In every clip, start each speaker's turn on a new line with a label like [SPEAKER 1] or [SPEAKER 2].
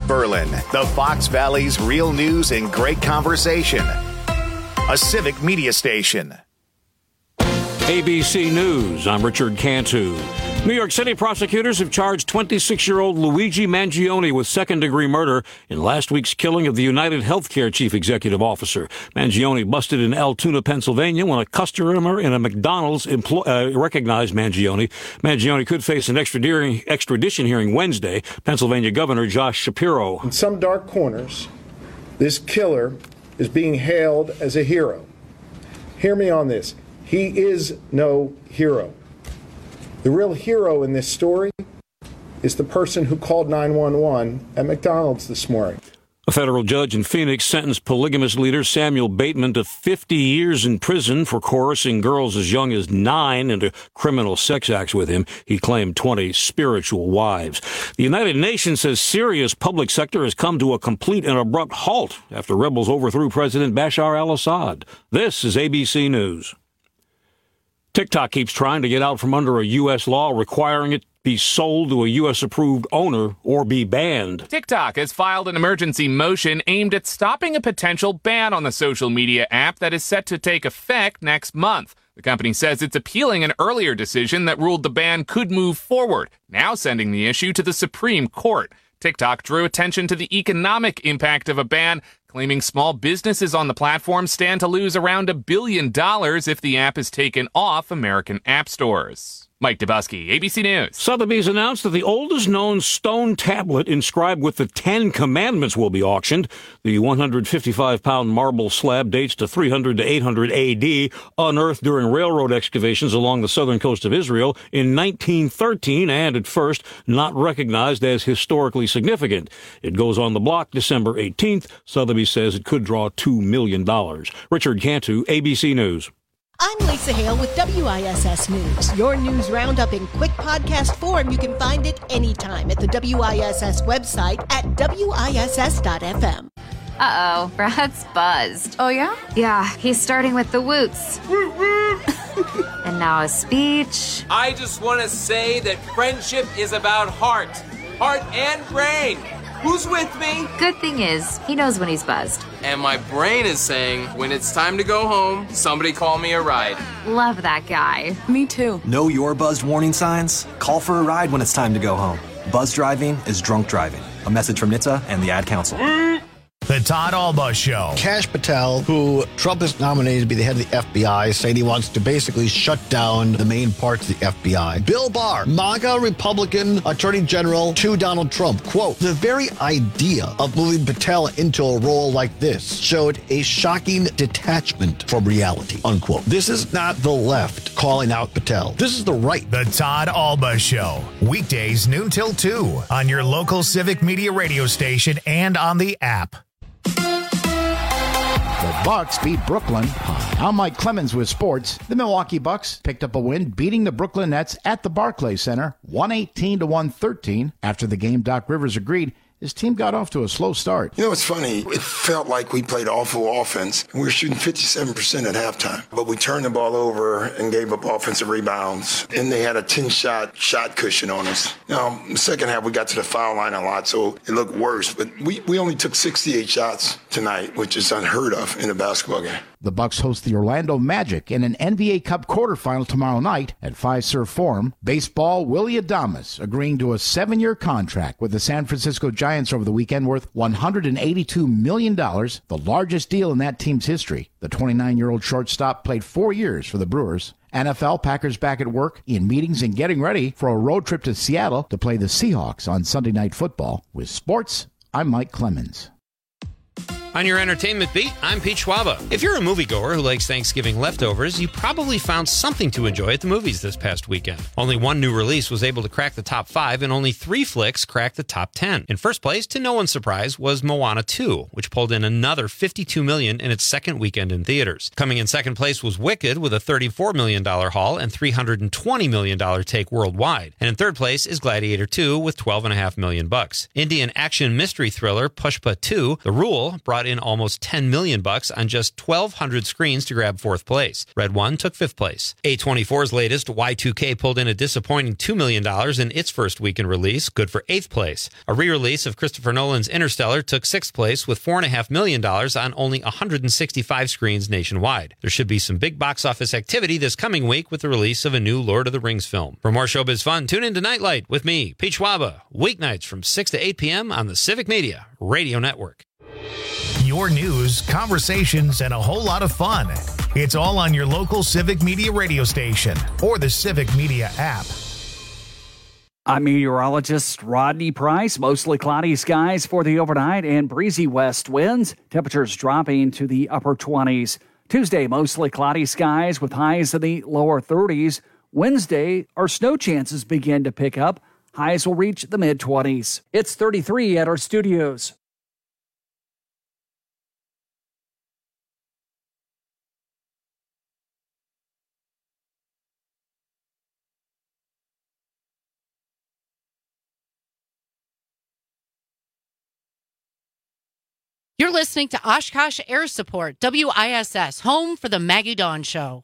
[SPEAKER 1] Berlin, the Fox Valley's real news and great conversation. A civic media station.
[SPEAKER 2] ABC News, I'm Richard Cantu. New York City prosecutors have charged 26-year-old Luigi Mangione with second-degree murder in last week's killing of the United Healthcare chief executive officer. Mangione busted in Altoona, Pennsylvania, when a customer in a McDonald's recognized Mangione. Mangione could face an extradition hearing Wednesday. Pennsylvania Governor Josh Shapiro.
[SPEAKER 3] In some dark corners, this killer is being hailed as a hero. Hear me on this. He is no hero. The real hero in this story is the person who called 911 at McDonald's this morning.
[SPEAKER 2] A federal judge in Phoenix sentenced polygamous leader Samuel Bateman to 50 years in prison for coercing girls as young as 9 into criminal sex acts with him. He claimed 20 spiritual wives. The United Nations says Syria's public sector has come to a complete and abrupt halt after rebels overthrew President Bashar al-Assad. This is ABC News. TikTok keeps trying to get out from under a U.S. law requiring it be sold to a U.S.-approved owner or be banned.
[SPEAKER 4] TikTok has filed an emergency motion aimed at stopping a potential ban on the social media app that is set to take effect next month. The company says it's appealing an earlier decision that ruled the ban could move forward, now sending the issue to the Supreme Court. TikTok drew attention to the economic impact of a ban, claiming small businesses on the platform stand to lose around $1 billion if the app is taken off American app stores. Mike Dubusky, ABC News.
[SPEAKER 2] Sotheby's announced that the oldest known stone tablet inscribed with the 10 Commandments will be auctioned. The 155-pound marble slab dates to 300 to 800 A.D., unearthed during railroad excavations along the southern coast of Israel in 1913, and at first not recognized as historically significant. It goes on the block December 18th. Sotheby's says it could draw $2 million. Richard Cantu, ABC News.
[SPEAKER 5] I'm Lisa Hale with WISS News. Your news roundup in quick podcast form. You can find it anytime at the WISS website at WISS.FM.
[SPEAKER 6] Uh-oh, Brad's buzzed.
[SPEAKER 7] Oh, yeah?
[SPEAKER 6] Yeah, he's starting with the woots. And now a speech.
[SPEAKER 8] I just want to say that friendship is about heart and brain. Who's with me?
[SPEAKER 6] Good thing is, he knows when he's buzzed.
[SPEAKER 8] And my brain is saying, when it's time to go home, somebody call me a ride.
[SPEAKER 6] Love that guy.
[SPEAKER 7] Me too.
[SPEAKER 9] Know your buzzed warning signs? Call for a ride when it's time to go home. Buzz driving is drunk driving. A message from NHTSA and the Ad Council.
[SPEAKER 1] The Todd Alba Show.
[SPEAKER 10] Kash Patel, who Trump has nominated to be the head of the FBI, saying he wants to basically shut down the main parts of the FBI. Bill Barr, MAGA Republican Attorney General to Donald Trump. Quote, the very idea of moving Patel into a role like this showed a shocking detachment from reality, unquote. This is not the left calling out Patel. This is the right.
[SPEAKER 1] The Todd Alba Show. Weekdays noon till 2 on your local civic media radio station and on the app.
[SPEAKER 11] The Bucks beat Brooklyn. I'm Mike Clemens with sports. The Milwaukee Bucks picked up a win, beating the Brooklyn Nets at the Barclays Center, 118-113. After the game, Doc Rivers agreed his team got off to a slow start.
[SPEAKER 12] You know, it's funny. It felt like we played awful offense. We were shooting 57% at halftime. But we turned the ball over and gave up offensive rebounds. And they had a 10-shot cushion on us. Now, the second half, we got to the foul line a lot, so it looked worse. But we only took 68 shots tonight, which is unheard of in a basketball game.
[SPEAKER 11] The Bucks host the Orlando Magic in an NBA Cup quarterfinal tomorrow night at Fiserv Forum. Baseball, Willy Adames agreeing to a 7-year contract with the San Francisco Giants over the weekend worth $182 million, the largest deal in that team's history. The 29-year-old shortstop played 4 years for the Brewers. NFL, Packers back at work in meetings and getting ready for a road trip to Seattle to play the Seahawks on Sunday Night Football. With sports, I'm Mike Clemens.
[SPEAKER 13] On your entertainment beat, I'm Pete Schwaba. If you're a moviegoer who likes Thanksgiving leftovers, you probably found something to enjoy at the movies this past weekend. Only one new release was able to crack the top 5, and only 3 flicks cracked the top 10. In first place, to no one's surprise, was Moana 2, which pulled in another $52 million in its second weekend in theaters. Coming in second place was Wicked with a $34 million haul and $320 million take worldwide. And in third place is Gladiator 2 with $12.5 million. Indian action mystery thriller Pushpa 2, The Rule, brought in almost $10 million on just 1,200 screens to grab 4th place. Red One took 5th place. A24's latest, Y2K, pulled in a disappointing $2 million in its first weekend release, good for 8th place. A re-release of Christopher Nolan's Interstellar took 6th place with $4.5 million on only 165 screens nationwide. There should be some big box office activity this coming week with the release of a new Lord of the Rings film. For more showbiz fun, tune in to Nightlight with me, Pete Schwaba, weeknights from 6 to 8 p.m. on the Civic Media Radio Network.
[SPEAKER 1] Your news, conversations, and a whole lot of fun. It's all on your local Civic Media radio station or the Civic Media app.
[SPEAKER 7] I'm meteorologist Rodney Price. Mostly cloudy skies for the overnight and breezy west winds. Temperatures dropping to the upper 20s. Tuesday, mostly cloudy skies with highs in the lower 30s. Wednesday, our snow chances begin to pick up. Highs will reach the mid-20s. It's 33 at our studios.
[SPEAKER 14] You're listening to Oshkosh Air Support, WISS, home for the Maggie Dawn Show.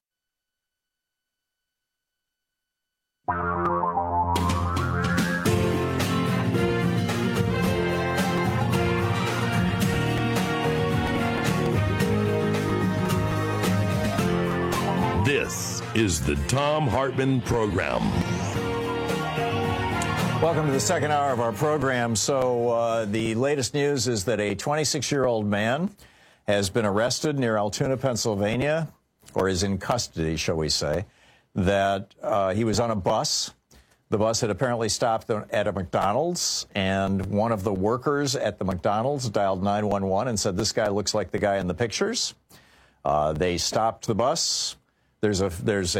[SPEAKER 15] This is the Thom Hartmann Program.
[SPEAKER 16] Welcome to the second hour of our program. So the latest news is that a 26-year-old man has been arrested near Altoona, Pennsylvania, or is in custody, shall we say, that he was on a bus. The bus had apparently stopped at a McDonald's, and one of the workers at the McDonald's dialed 911 and said, "This guy looks like the guy in the pictures." They stopped the bus. There's a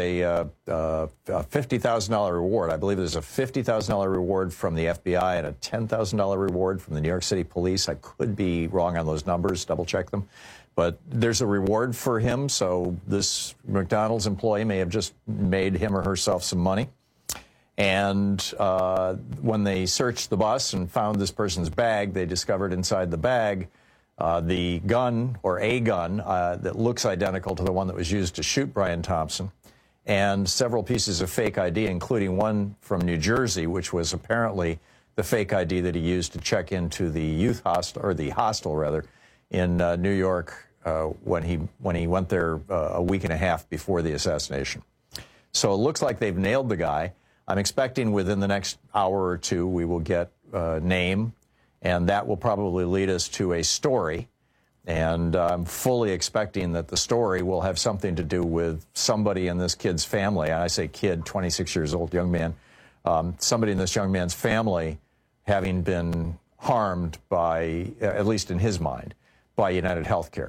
[SPEAKER 16] $50,000 reward. I believe there's a $50,000 reward from the FBI and a $10,000 reward from the New York City Police. I could be wrong on those numbers. Double check them. But there's a reward for him. So this McDonald's employee may have just made him or herself some money. And when they searched the bus and found this person's bag, they discovered inside the bag the gun, or a gun, that looks identical to the one that was used to shoot Brian Thompson, and several pieces of fake ID, including one from New Jersey, which was apparently the fake ID that he used to check into the youth hostel, or the hostel rather, in New York when he went there a week and a half before the assassination. So it looks like they've nailed the guy. I'm expecting within the next hour or two we will get a name, and that will probably lead us to a story. And I'm fully expecting that the story will have something to do with somebody in this kid's family. I say kid, 26 years old, young man. Somebody in this young man's family having been harmed by, at least in his mind, by United Healthcare.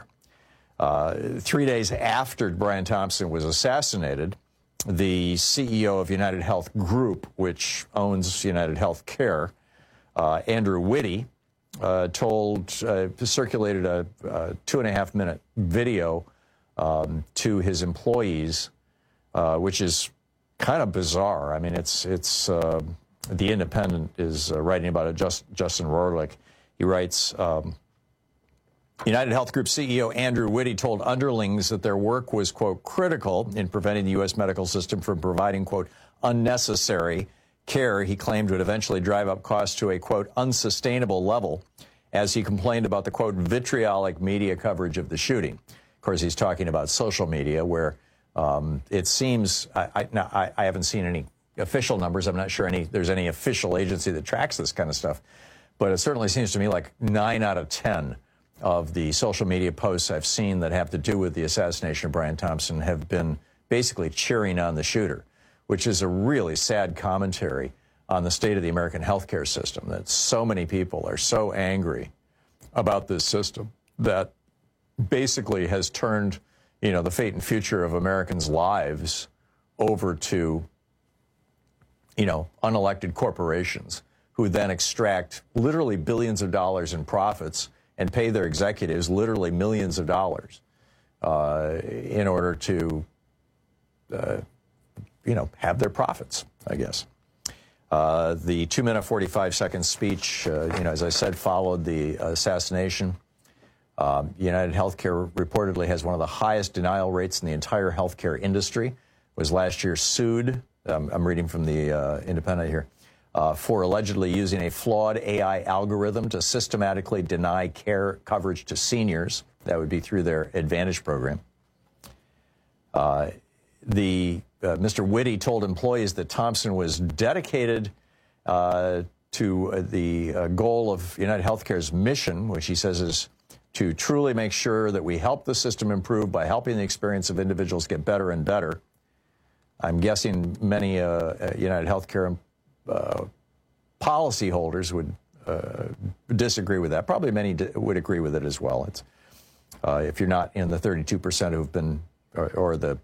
[SPEAKER 16] 3 days after Brian Thompson was assassinated, the CEO of United Health Group, which owns United Healthcare, Andrew Whitty, circulated a 2.5-minute video to his employees, which is kind of bizarre. I mean, it's The Independent is writing about it. Justin Rorlick, he writes, United Health Group CEO Andrew Whitty told underlings that their work was, quote, critical in preventing the U.S. medical system from providing, quote, unnecessary care he claimed would eventually drive up costs to a, quote, unsustainable level, as he complained about the, quote, vitriolic media coverage of the shooting. Of course, he's talking about social media, where it seems, I haven't seen any official numbers. I'm not sure there's any official agency that tracks this kind of stuff. But it certainly seems to me like 9 out of 10 of the social media posts I've seen that have to do with the assassination of Brian Thompson have been basically cheering on the shooter, which is a really sad commentary on the state of the American healthcare system, that so many people are so angry about this system that basically has turned, the fate and future of Americans' lives over to, unelected corporations who then extract literally billions of dollars in profits and pay their executives literally millions of dollars in order to, have their profits, I guess. The 2-minute, 45-second speech, as I said, followed the assassination. United Healthcare reportedly has one of the highest denial rates in the entire healthcare industry. Was last year sued, I'm reading from the Independent here, for allegedly using a flawed AI algorithm to systematically deny care coverage to seniors. That would be through their Advantage program. Mr. Whitty told employees that Thompson was dedicated to the goal of United Healthcare's mission, which he says is to truly make sure that we help the system improve by helping the experience of individuals get better and better. I'm guessing many United Healthcare policyholders would disagree with that. Probably many would agree with it as well. It's if you're not in the 32% who've been, or the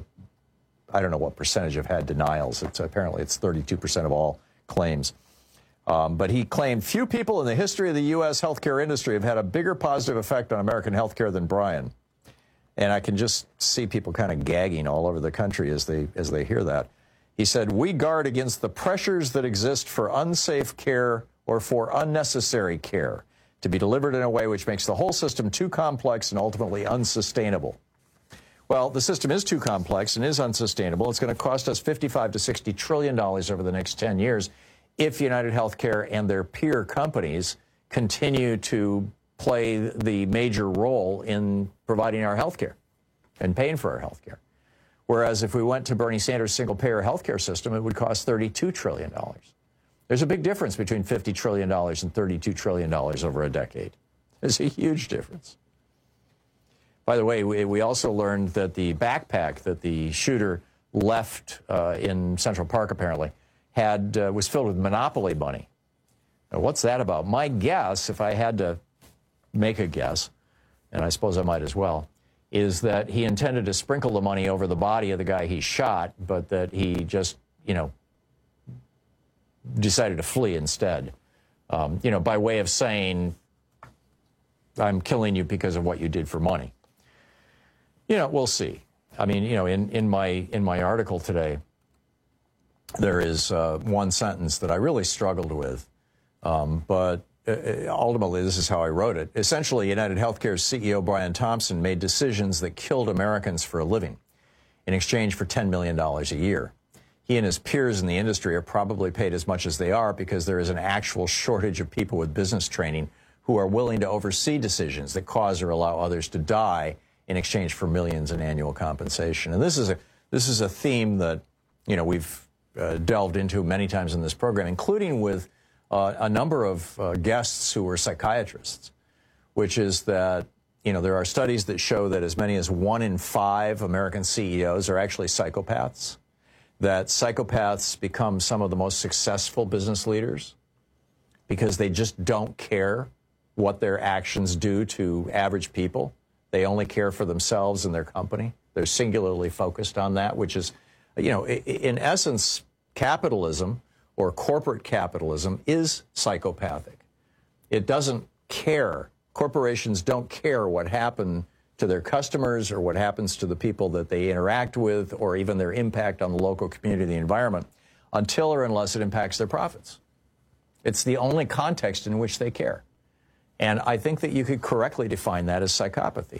[SPEAKER 16] I don't know what percentage have had denials. Apparently it's 32% of all claims. But he claimed few people in the history of the U.S. healthcare industry have had a bigger positive effect on American healthcare than Brian. And I can just see people kind of gagging all over the country as they hear that. He said, "We guard against the pressures that exist for unsafe care or for unnecessary care to be delivered in a way which makes the whole system too complex and ultimately unsustainable." Well, the system is too complex and is unsustainable. It's going to cost us $55 to $60 trillion over the next 10 years if United Healthcare and their peer companies continue to play the major role in providing our health care and paying for our health care. Whereas if we went to Bernie Sanders' single-payer health care system, it would cost $32 trillion. There's a big difference between $50 trillion and $32 trillion over a decade. There's a huge difference. By the way, we also learned that the backpack that the shooter left in Central Park, apparently, was filled with Monopoly money. Now, what's that about? My guess, if I had to make a guess, and I suppose I might as well, is that he intended to sprinkle the money over the body of the guy he shot, but that he just, decided to flee instead, by way of saying, I'm killing you because of what you did for money. We'll see. I mean, in my article today, there is one sentence that I really struggled with, but ultimately this is how I wrote it. Essentially, United Healthcare's CEO Brian Thompson made decisions that killed Americans for a living in exchange for $10 million a year. He and his peers in the industry are probably paid as much as they are because there is an actual shortage of people with business training who are willing to oversee decisions that cause or allow others to die in exchange for millions in annual compensation. And this is a theme that we've delved into many times in this program, including with a number of guests who were psychiatrists, which is that there are studies that show that as many as 1 in 5 American CEOs are actually psychopaths, that psychopaths become some of the most successful business leaders because they just don't care what their actions do to average people. They only care for themselves and their company. They're singularly focused on that, which is, in essence, capitalism or corporate capitalism is psychopathic. It doesn't care. Corporations don't care what happened to their customers or what happens to the people that they interact with or even their impact on the local community and the environment until or unless it impacts their profits. It's the only context in which they care. And I think that you could correctly define that as psychopathy.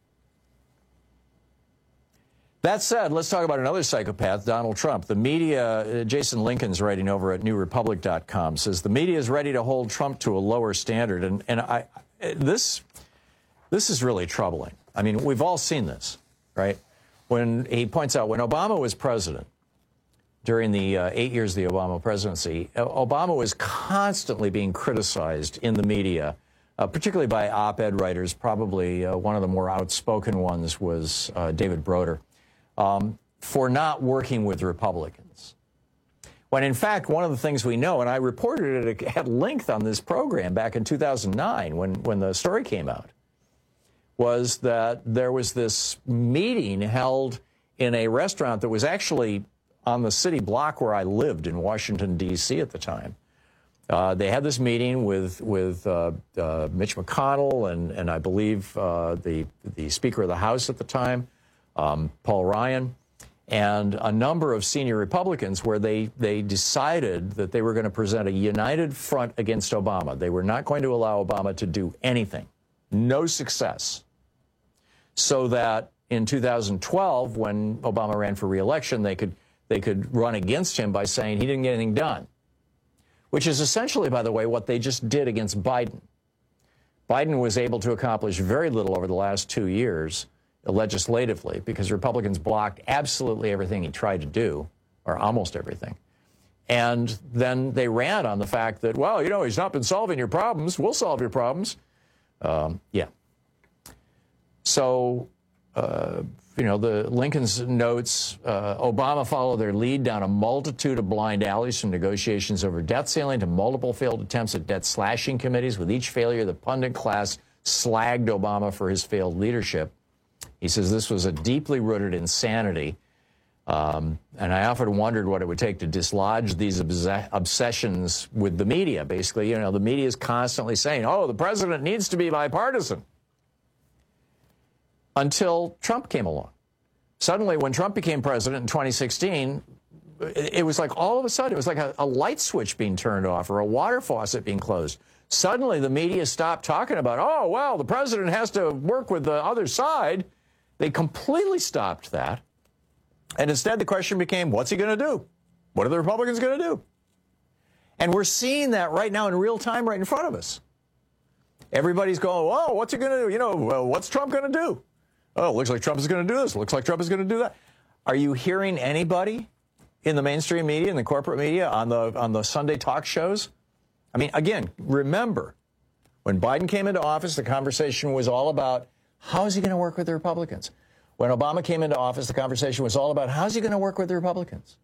[SPEAKER 16] That said, let's talk about another psychopath, Donald Trump. The media, Jason Lincoln's writing over at NewRepublic.com, says the media is ready to hold Trump to a lower standard. And this is really troubling. I mean, we've all seen this, right? When he points out when Obama was president, during the 8 years of the Obama presidency, Obama was constantly being criticized in the media, particularly by op-ed writers. Probably one of the more outspoken ones was David Broder, for not working with Republicans. When in fact, one of the things we know, and I reported it at length on this program back in 2009 when the story came out, was that there was this meeting held in a restaurant that was actually on the city block where I lived in Washington, D.C. at the time. They had this meeting with Mitch McConnell and I believe the Speaker of the House at the time, Paul Ryan, and a number of senior Republicans where they decided that they were going to present a united front against Obama. They were not going to allow Obama to do anything, No success. So that in 2012, when Obama ran for re-election, they could run against him by saying he didn't get anything done, which is essentially, by the way, what they just did against Biden. Biden was able to accomplish very little over the last 2 years legislatively because Republicans blocked absolutely everything he tried to do, or almost everything. And then they ran on the fact that, well, you know, he's not been solving your problems. We'll solve your problems. Yeah. So, you know, the Lincoln's notes, Obama followed their lead down a multitude of blind alleys, from negotiations over debt ceiling to multiple failed attempts at debt slashing committees. With each failure, the pundit class slagged Obama for his failed leadership. He says this was a deeply rooted insanity. And I often wondered what it would take to dislodge these obsessions with the media. Basically, you know, the media is constantly saying, oh, the president needs to be bipartisan. Until Trump came along. Suddenly, when Trump became president in 2016, it was like all of a sudden, it was like a light switch being turned off or a water faucet being closed. Suddenly, the media stopped talking about, oh, well, the president has to work with the other side. They completely stopped that. And instead, the question became, what's he going to do? What are the Republicans going to do? And we're seeing that right now in real time right in front of us. Everybody's going, oh, what's he going to do? You know, what's Trump going to do? Oh, it looks like Trump is going to do this. Looks like Trump is going to do that. Are you hearing anybody in the mainstream media, in the corporate media, on the Sunday talk shows? I mean, again, remember, when Biden came into office, the conversation was all about how is he going to work with the Republicans? When Obama came into office, the conversation was all about how is he going to work with the Republicans?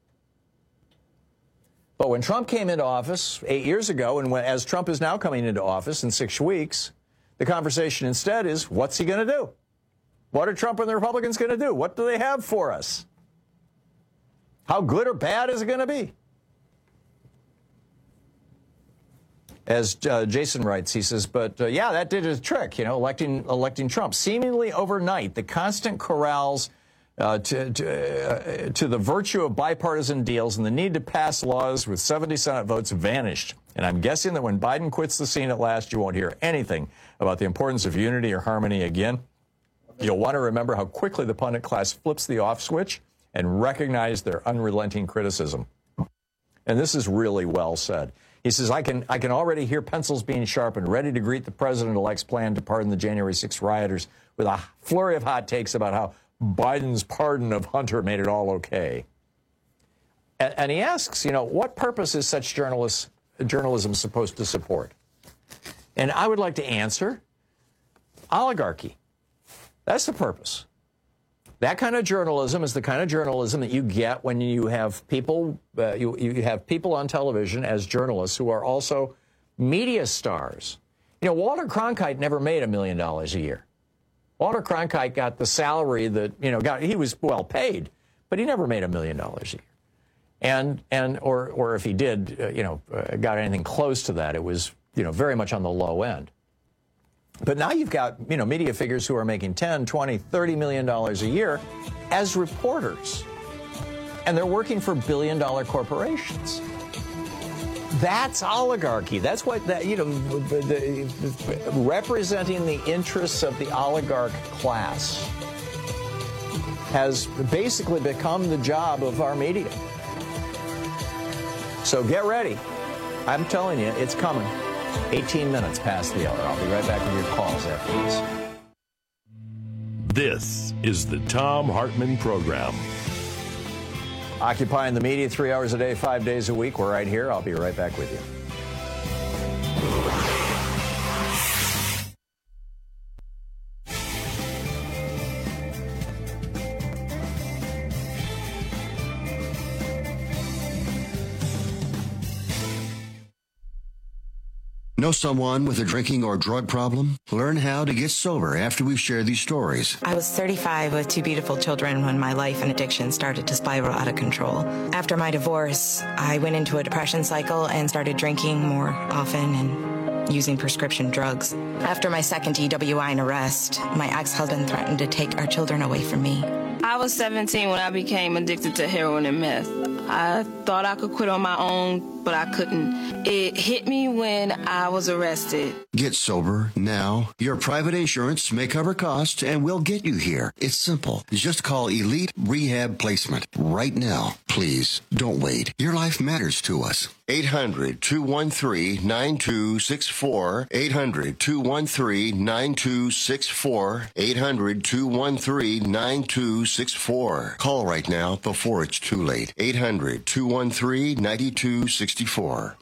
[SPEAKER 16] But when Trump came into office 8 years ago, and as Trump is now coming into office in 6 weeks, the conversation instead is, what's he going to do? What are Trump and the Republicans going to do? What do they have for us? How good or bad is it going to be? As Jason writes, he says, but yeah, that did a trick, you know, electing Trump. Seemingly overnight, the constant corrals to the virtue of bipartisan deals and the need to pass laws with 70 Senate votes vanished. And I'm guessing that when Biden quits the scene at last, you won't hear anything about the importance of unity or harmony again. You'll want to remember how quickly the pundit class flips the off switch and recognize their unrelenting criticism. And this is really well said. He says, I can already hear pencils being sharpened, ready to greet the president-elect's plan to pardon the January 6th rioters with a flurry of hot takes about how Biden's pardon of Hunter made it all okay. And he asks, you know, what purpose is such journalism supposed to support? And I would like to answer, oligarchy. That's the purpose. That kind of journalism is the kind of journalism that you get when you have people you have people on television as journalists who are also media stars. You know, Walter Cronkite never made $1 million a year. Walter Cronkite got the salary that, you know, he was well paid, but he never made $1 million a year. Or if he did, got anything close to that, it was, you know, very much on the low end. But now you've got, you know, media figures who are making $10, $20, $30 million a year as reporters. And they're working for billion-dollar corporations. That's oligarchy. That's what, representing the interests of the oligarch class has basically become the job of our media. So get ready. I'm telling you, it's coming. 18 minutes past the hour. I'll be right back with your calls after this.
[SPEAKER 15] This is the Thom Hartmann Program.
[SPEAKER 16] Occupying the media 3 hours a day, 5 days a week. We're right here. I'll be right back with you.
[SPEAKER 17] Know someone with a drinking or drug problem? Learn how to get sober after we've shared these stories.
[SPEAKER 18] I was 35 with 2 beautiful children when my life and addiction started to spiral out of control. After my divorce, I went into a depression cycle and started drinking more often and using prescription drugs. After my second DWI and arrest, my ex-husband threatened to take our children away from me.
[SPEAKER 19] I was 17 when I became addicted to heroin and meth. I thought I could quit on my own, but I couldn't. It hit me when I was arrested.
[SPEAKER 17] Get sober now. Your private insurance may cover costs and we'll get you here. It's simple. Just call Elite Rehab Placement right now. Please don't wait. Your life matters to us. 800-213-9264. 800-213-9264. 800-213-9264. Call right now before it's too late. 800-213-9264.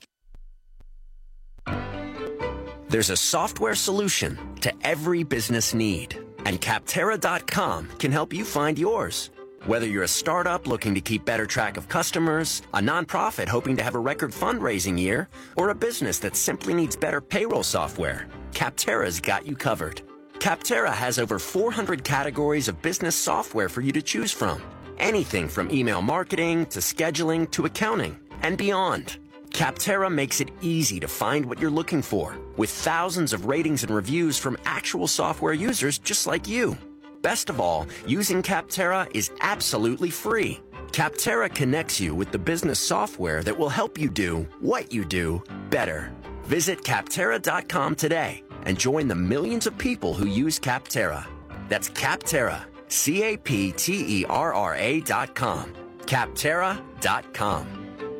[SPEAKER 20] There's a software solution to every business need, and Capterra.com can help you find yours. Whether you're a startup looking to keep better track of customers, a nonprofit hoping to have a record fundraising year, or a business that simply needs better payroll software, Capterra's got you covered. Capterra has over 400 categories of business software for you to choose from. Anything from email marketing to scheduling to accounting and beyond. Capterra makes it easy to find what you're looking for, with thousands of ratings and reviews from actual software users just like you. Best of all, using Capterra is absolutely free. Capterra connects you with the business software that will help you do what you do better. Visit Capterra.com today and join the millions of people who use Capterra. That's Capterra, Capterra.com. Capterra.com.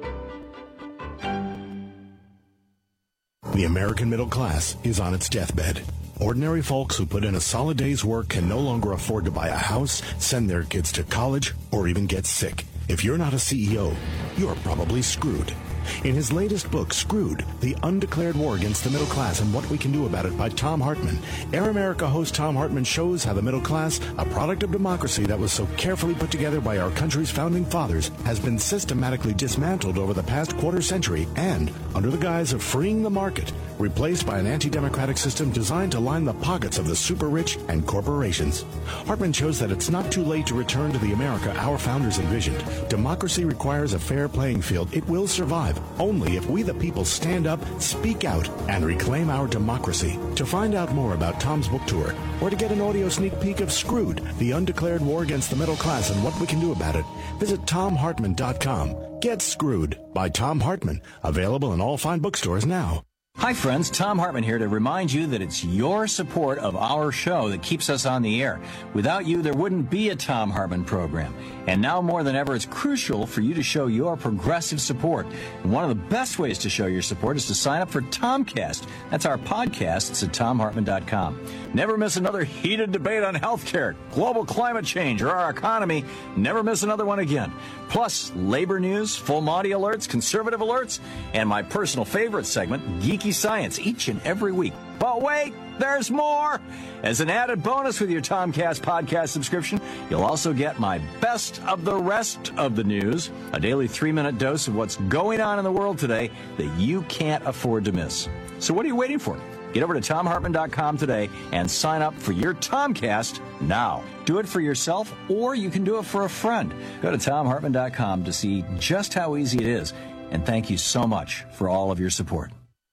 [SPEAKER 21] The American middle class is on its deathbed. Ordinary folks who put in a solid day's work can no longer afford to buy a house, send their kids to college, or even get sick. If you're not a CEO, you're probably screwed. In his latest book, Screwed, The Undeclared War Against the Middle Class and What We Can Do About It by Thom Hartmann, Air America host Thom Hartmann shows how the middle class, a product of democracy that was so carefully put together by our country's founding fathers, has been systematically dismantled over the past quarter century and, under the guise of freeing the market, replaced by an anti-democratic system designed to line the pockets of the super rich and corporations. Hartmann shows that it's not too late to return to the America our founders envisioned. Democracy requires a fair playing field. It will survive only if we the people stand up, speak out, and reclaim our democracy. To find out more about Tom's book tour, or to get an audio sneak peek of Screwed, The Undeclared War Against the Middle Class and What We Can Do About It, visit TomHartmann.com. Get Screwed by Thom Hartmann. Available in all fine bookstores now.
[SPEAKER 22] Hi, friends. Thom Hartmann here to remind you that it's your support of our show that keeps us on the air. Without you, there wouldn't be a Thom Hartmann program. And now more than ever, it's crucial for you to show your progressive support. And one of the best ways to show your support is to sign up for Tomcast. That's our podcast. It's at TomHartmann.com. Never miss another heated debate on healthcare, global climate change, or our economy. Never miss another one again. Plus, labor news, full Monty alerts, conservative alerts, and my personal favorite segment, Geeky Science, each and every week. But wait, there's more! As an added bonus with your Tomcast podcast subscription, you'll also get my best of the rest of the news, a daily 3-minute dose of what's going on in the world today that you can't afford to miss. So what are you waiting for? Get over to TomHartmann.com today and sign up for your Tomcast now. Do it for yourself, or you can do it for a friend. Go to TomHartmann.com to see just how easy it is. And thank you so much for all of your support.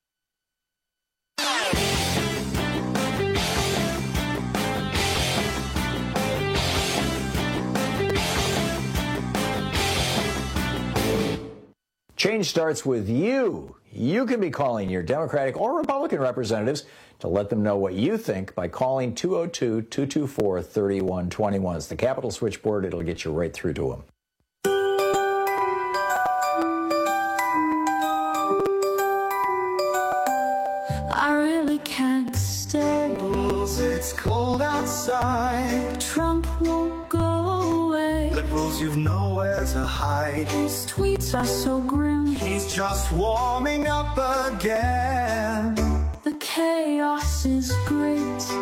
[SPEAKER 16] Change starts with you. You can be calling your Democratic or Republican representatives to let them know what you think by calling 202-224-3121. It's the Capitol switchboard. It'll get you right through to them.
[SPEAKER 23] I really can't stay. It's cold outside. Trump won't go away. Liberals, you've nowhere to hide. His tweets are so grim. He's just warming up again. The chaos is great.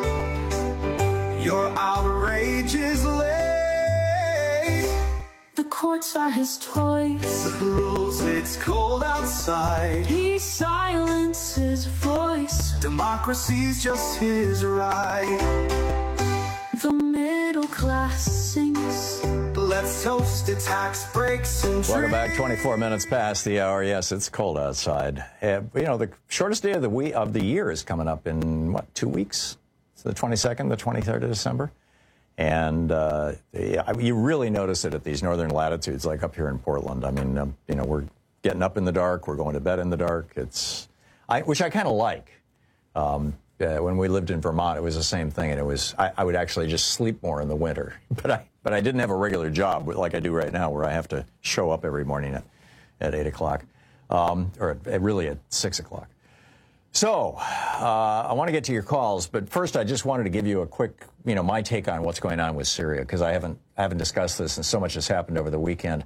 [SPEAKER 23] Your outrage is late. The courts are his toys. The rules, it's cold outside. He silences voice. Democracy's just his right. The middle class sings. Let's toast to tax breaks and
[SPEAKER 16] Welcome back. 24 minutes past the hour. Yes, it's cold outside. The shortest day of the year is coming up in, 2 weeks? It's the 22nd, the 23rd of December. And you really notice it at these northern latitudes, like up here in Portland. I mean, we're getting up in the dark. We're going to bed in the dark. Which I kind of like. When we lived in Vermont, it was the same thing, and I would actually just sleep more in the winter. But I didn't have a regular job like I do right now, where I have to show up every morning at 8 o'clock, or really at 6 o'clock. So I want to get to your calls, but first I just wanted to give you a quick, my take on what's going on with Syria, because I haven't discussed this, and so much has happened over the weekend.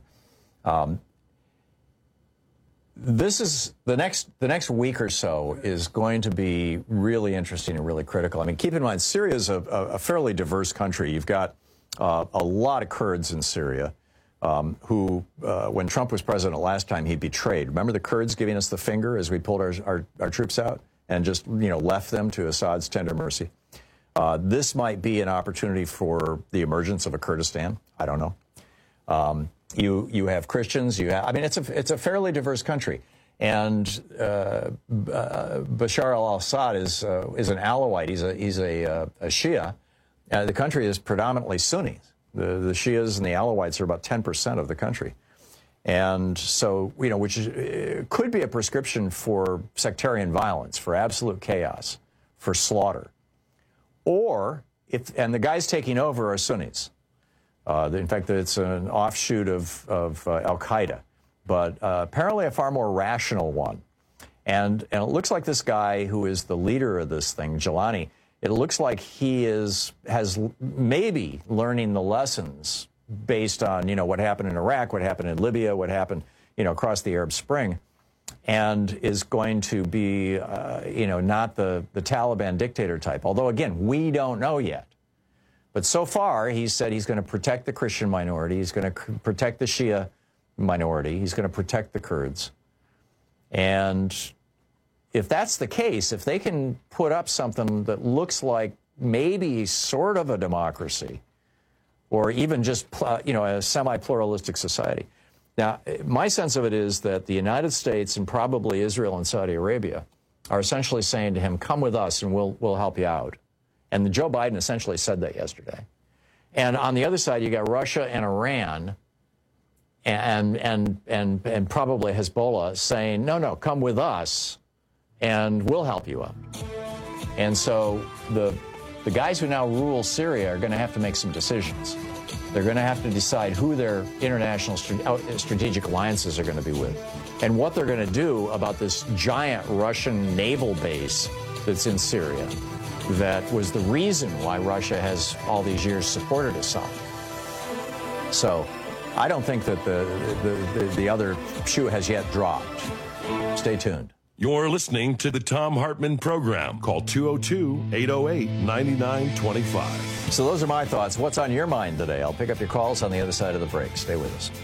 [SPEAKER 16] This is the next week or so is going to be really interesting and really critical. I mean, keep in mind, Syria is a fairly diverse country. You've got a lot of Kurds in Syria who, when Trump was president last time, he betrayed. Remember the Kurds giving us the finger as we pulled our troops out and just left them to Assad's tender mercy. This might be an opportunity for the emergence of a Kurdistan. I don't know. You have Christians. It's a fairly diverse country, and Bashar al-Assad is an Alawite. He's a Shia. The country is predominantly Sunnis. The Shias and the Alawites are about 10% of the country, and so could be a prescription for sectarian violence, for absolute chaos, for slaughter, and the guys taking over are Sunnis. In fact, it's an offshoot of al-Qaeda, but apparently a far more rational one. And it looks like this guy who is the leader of this thing, Jilani, it looks like he has maybe learning the lessons based on, what happened in Iraq, what happened in Libya, what happened, across the Arab Spring, and is going to be, not the Taliban dictator type. Although, again, we don't know yet. But so far, he said he's going to protect the Christian minority. He's going to protect the Shia minority. He's going to protect the Kurds. And if that's the case, if they can put up something that looks like maybe sort of a democracy, or even just, a semi-pluralistic society. Now, my sense of it is that the United States and probably Israel and Saudi Arabia are essentially saying to him, come with us and we'll help you out. And Joe Biden essentially said that yesterday. And on the other side, you got Russia and Iran and probably Hezbollah saying, no, come with us and we'll help you out. And so the guys who now rule Syria are going to have to make some decisions. They're going to have to decide who their international strategic alliances are going to be with and what they're going to do about this giant Russian naval base that's in Syria. That was the reason why Russia has all these years supported Assad. So I don't think that the other shoe has yet dropped. Stay tuned.
[SPEAKER 15] You're listening to the Thom Hartmann Program. Call 202-808-9925.
[SPEAKER 16] So those are my thoughts. What's on your mind today? I'll pick up your calls on the other side of the break. Stay with us.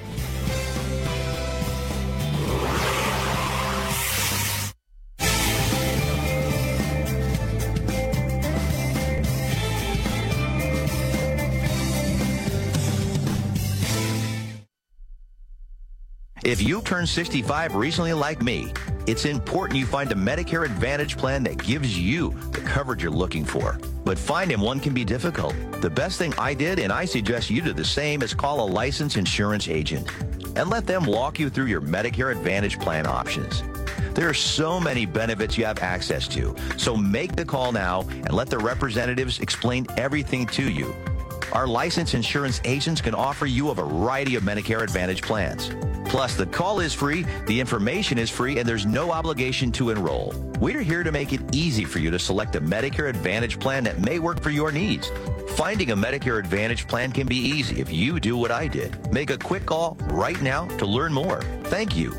[SPEAKER 2] If you turned 65 recently like me, it's important you find a Medicare Advantage plan that gives you the coverage you're looking for. But finding one can be difficult. The best thing I did, and I suggest you do the same, is call a licensed insurance agent and let them walk you through your Medicare Advantage plan options. There are so many benefits you have access to, so make the call now and let the representatives explain everything to you. Our licensed insurance agents can offer you a variety of Medicare Advantage plans. Plus, the call is free, the information is free, and there's no obligation to enroll. We're here to make it easy for you to select a Medicare Advantage plan that may work for your needs. Finding a Medicare Advantage plan can be easy if you do what I did. Make a quick call right now to learn more. Thank you.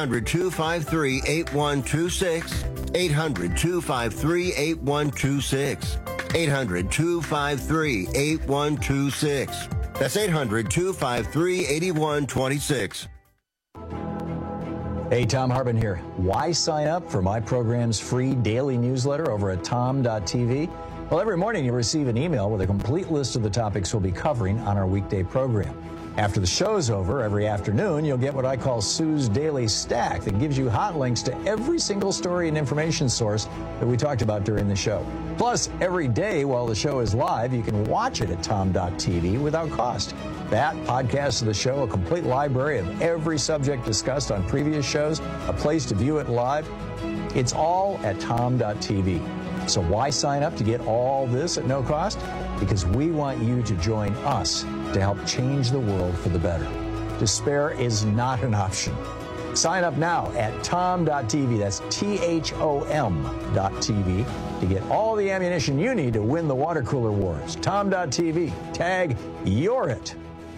[SPEAKER 17] 800-253-8126. 800-253-8126. 800-253-8126. That's 800-253-8126.
[SPEAKER 16] Hey, Thom Hartmann here. Why sign up for my program's free daily newsletter over at tom.tv? Well, every morning you receive an email with a complete list of the topics we'll be covering on our weekday program. After the show's over, every afternoon, you'll get what I call Sue's Daily Stack that gives you hot links to every single story and information source that we talked about during the show. Plus, every day while the show is live, you can watch it at tom.tv without cost. That, podcasts of the show, a complete library of every subject discussed on previous shows, a place to view it live. It's all at tom.tv. So why sign up to get all this at no cost? Because we want you to join us to help change the world for the better. Despair is not an option. Sign up now at tom.tv, that's THOM.tv, to get all the ammunition you need to win the water cooler wars. Tom.tv, tag You're It.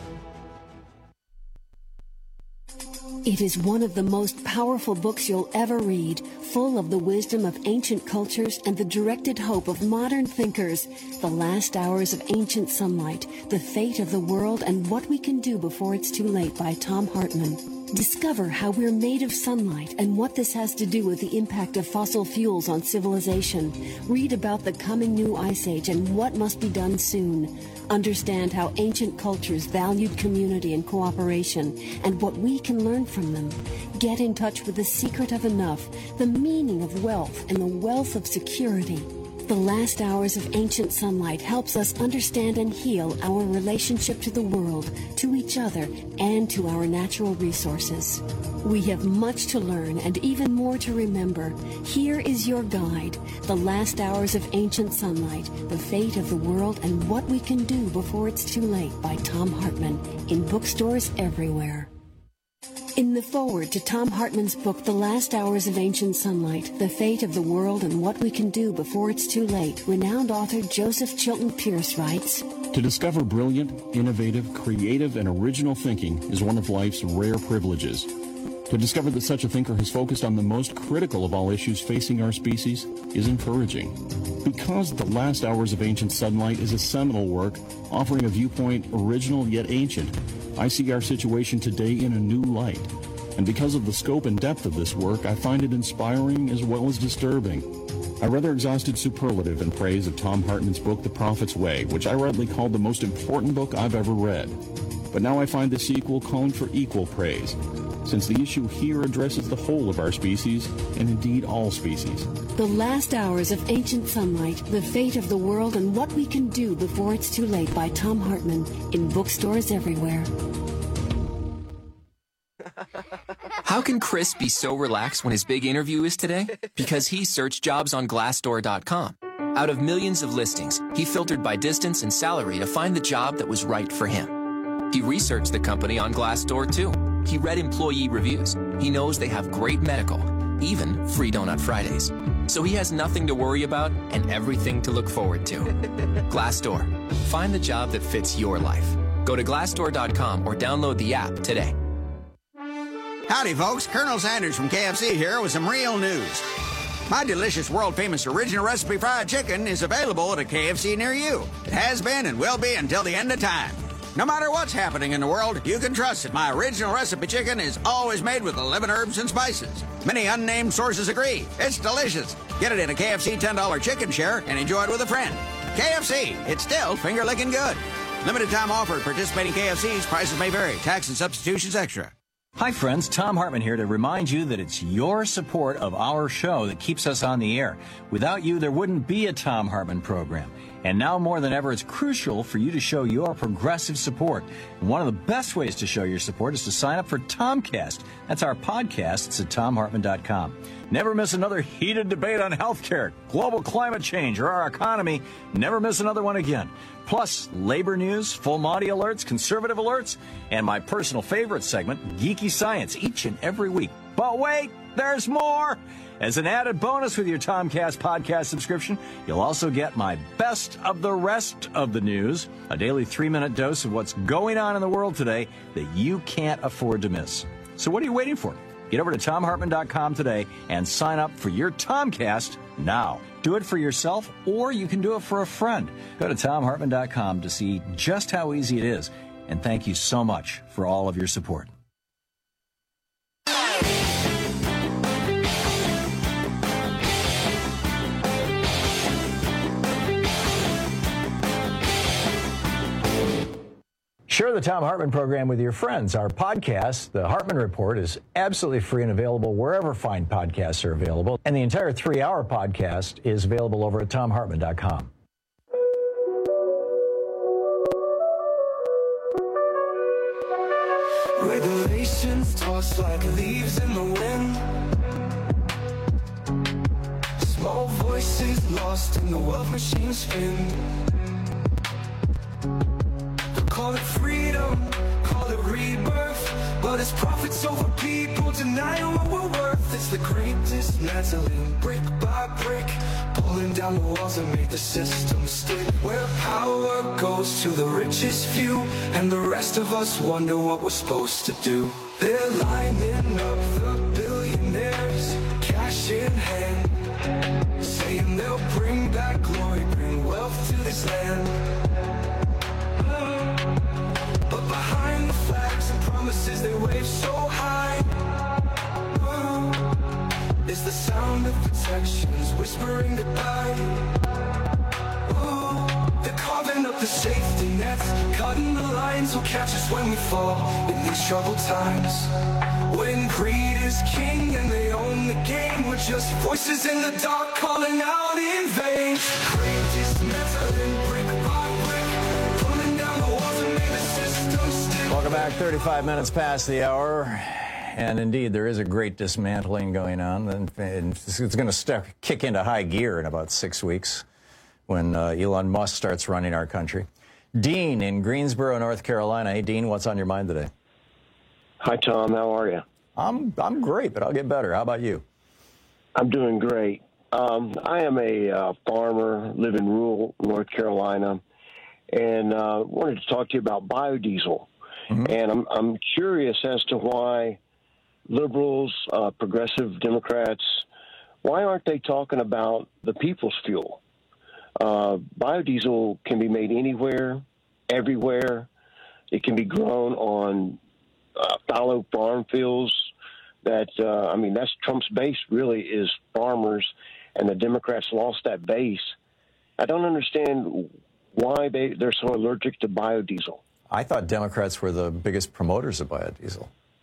[SPEAKER 3] It is one of the most powerful books you'll ever read, full of the wisdom of ancient cultures and the directed hope of modern thinkers. The Last Hours of Ancient Sunlight, The Fate of the World and What We Can Do Before It's Too Late by Tom Hartman. Discover how we're made of sunlight and what this has to do with the impact of fossil fuels on civilization. Read about the coming new ice age and what must be done soon. Understand how ancient cultures valued community and cooperation and what we can learn from them. Get in touch with the secret of enough, the meaning of wealth, and the wealth of security. The Last Hours of Ancient Sunlight helps us understand and heal our relationship to the world, to each other, and to our natural resources. We have much to learn and even more to remember. Here is your guide, The Last Hours of Ancient Sunlight, The Fate of the World and What We Can Do Before It's Too Late by Tom Hartman, in bookstores everywhere. In the foreword to Tom Hartman's book, The Last Hours of Ancient Sunlight, The Fate of the World and What We Can Do Before It's Too Late, renowned author Joseph Chilton Pierce writes,
[SPEAKER 4] To discover brilliant, innovative, creative, and original thinking is one of life's rare privileges. To discover that such a thinker has focused on the most critical of all issues facing our species is encouraging. Because The Last Hours of Ancient Sunlight is a seminal work offering a viewpoint original yet ancient, I see our situation today in a new light. And because of the scope and depth of this work, I find it inspiring as well as disturbing. I rather exhausted superlative in praise of Tom Hartman's book, The Prophet's Way, which I rightly called the most important book I've ever read. But now I find the sequel calling for equal praise, since the issue here addresses the whole of our species, and indeed all species.
[SPEAKER 3] The Last Hours of Ancient Sunlight, The Fate of the World and What We Can Do Before It's Too Late by Tom Hartman, in bookstores everywhere.
[SPEAKER 5] How can Chris be so relaxed when his big interview is today? Because he searched jobs on Glassdoor.com. Out of millions of listings, he filtered by distance and salary to find the job that was right for him. He researched the company on Glassdoor, too. He read employee reviews. He knows they have great medical, even free Donut Fridays. So he has nothing to worry about and everything to look forward to. Glassdoor. Find the job that fits your life. Go to Glassdoor.com or download the app today.
[SPEAKER 24] Howdy, folks. Colonel Sanders from KFC here with some real news. My delicious, world-famous original recipe fried chicken is available at a KFC near you. It has been and will be until the end of time. No matter what's happening in the world, you can trust that my original recipe chicken is always made with 11 herbs and spices. Many unnamed sources agree. It's delicious. Get it in a KFC $10 chicken share and enjoy it with a friend. KFC, it's still finger-licking good. Limited time offer at participating KFCs. Prices may vary. Tax and substitutions extra.
[SPEAKER 22] Hi, friends. Tom Hartman here to remind you that it's your support of our show that keeps us on the air. Without you, there wouldn't be a Tom Hartman program. And now more than ever, it's crucial for you to show your progressive support. And one of the best ways to show your support is to sign up for Tomcast. That's our podcast. It's at TomHartman.com. Never miss another heated debate on healthcare, global climate change, or our economy. Never miss another one again. Plus, labor news, full Monty alerts, conservative alerts, and my personal favorite segment, Geeky Science, each and every week. But wait, there's more! As an added bonus with your Tomcast podcast subscription, you'll also get my best of the rest of the news, a daily 3-minute dose of what's going on in the world today that you can't afford to miss. So what are you waiting for? Get over to TomHartman.com today and sign up for your Tomcast now. Do it for yourself, or you can do it for a friend. Go to TomHartman.com to see just how easy it is. And thank you so much for all of your support.
[SPEAKER 16] Share the Thom Hartmann program with your friends. Our podcast, The Hartmann Report, is absolutely free and available wherever fine podcasts are available. And the entire 3-hour podcast is available over at ThomHartmann.com.
[SPEAKER 23] Regulations tossed like leaves in the wind. Small voices lost in the wealth machine spin. Call it freedom, call it rebirth, but it's profits over people denying what we're worth. It's the great dismantling, brick by brick, pulling down the walls and make the system stick. Where power goes to the richest few, and the rest of us wonder what we're supposed to do. They're lining up the billionaires, cash in hand, saying they'll bring back glory, bring wealth to this land. But behind the flags and promises they wave so high, is the sound of protections whispering goodbye. They're carving up the safety nets, cutting the lines will catch us when we fall in these troubled times. When greed is king and they own the game, we're just voices in the dark calling out in vain. Great dismantling, brick by brick, pulling down the walls and make the system stick.
[SPEAKER 16] Welcome back. 35 minutes past the hour. And indeed, there is a great dismantling going on. And it's going to kick into high gear in about 6 weeks when Elon Musk starts running our country. Dean in Greensboro, North Carolina. Hey, Dean, what's on your mind today?
[SPEAKER 6] Hi, Tom. How are you?
[SPEAKER 16] I'm great, but I'll get better. How about you?
[SPEAKER 6] I'm doing great. I am a farmer, live in rural North Carolina, and wanted to talk to you about biodiesel. Mm-hmm. And I'm curious as to why liberals, progressive Democrats, why aren't they talking about the people's fuel? Biodiesel can be made anywhere, everywhere. It can be grown on fallow farm fields. That's Trump's base really is farmers, and the Democrats lost that base. I don't understand why they're so allergic to biodiesel.
[SPEAKER 16] I thought Democrats were the biggest promoters of biodiesel.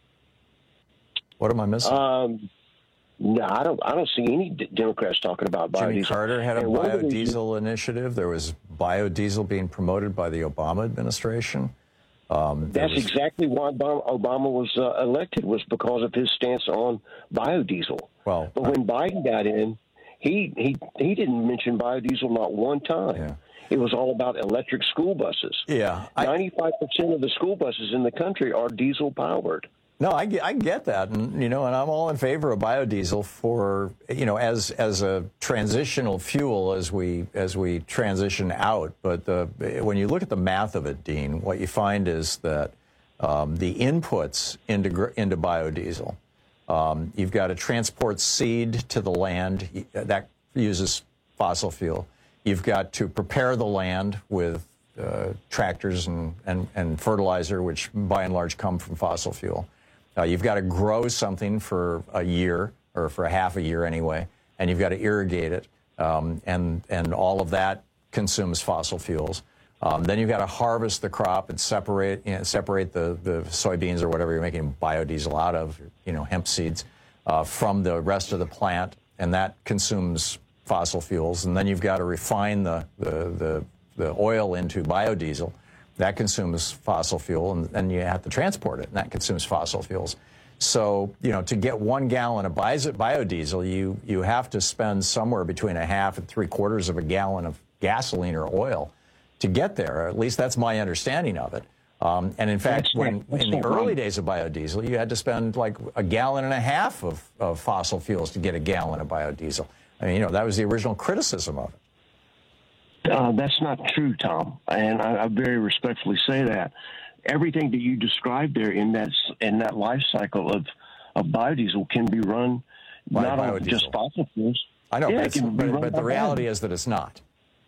[SPEAKER 16] What am I missing?
[SPEAKER 6] No, I don't see any Democrats talking about biodiesel.
[SPEAKER 16] Jimmy Carter had a biodiesel initiative. There was biodiesel being promoted by the Obama administration.
[SPEAKER 6] That's exactly why Obama was elected, was because of his stance on biodiesel.
[SPEAKER 16] Well,
[SPEAKER 6] but when Biden got in, he didn't mention biodiesel not one time.
[SPEAKER 16] Yeah.
[SPEAKER 6] It was all about electric school buses.
[SPEAKER 16] Yeah,
[SPEAKER 6] 95% of the school buses in the country are diesel powered.
[SPEAKER 16] No, I get that, and and I'm all in favor of biodiesel for as a transitional fuel as we transition out. But when you look at the math of it, Dean, what you find is that the inputs into biodiesel, you've got to transport seed to the land that uses fossil fuel. You've got to prepare the land with tractors and fertilizer, which by and large come from fossil fuel. You've got to grow something for a year, or for half a year anyway, and you've got to irrigate it, and all of that consumes fossil fuels. Then you've got to harvest the crop and separate the soybeans or whatever you're making biodiesel out of, hemp seeds, from the rest of the plant, and that consumes fossil fuels. And then you've got to refine the oil into biodiesel. That consumes fossil fuel, and then you have to transport it, and that consumes fossil fuels. So, to get 1 gallon of biodiesel, you have to spend somewhere between a half and 3/4 of a gallon of gasoline or oil to get there. At least that's my understanding of it. And in fact, in the early days of biodiesel, you had to spend like 1.5 gallons of fossil fuels to get a gallon of biodiesel. I mean, that was the original criticism of it.
[SPEAKER 6] That's not true, Tom, and I very respectfully say that. Everything that you described there in that life cycle of biodiesel can be run not on just fossil fuels.
[SPEAKER 16] I know, but the reality is that it's not.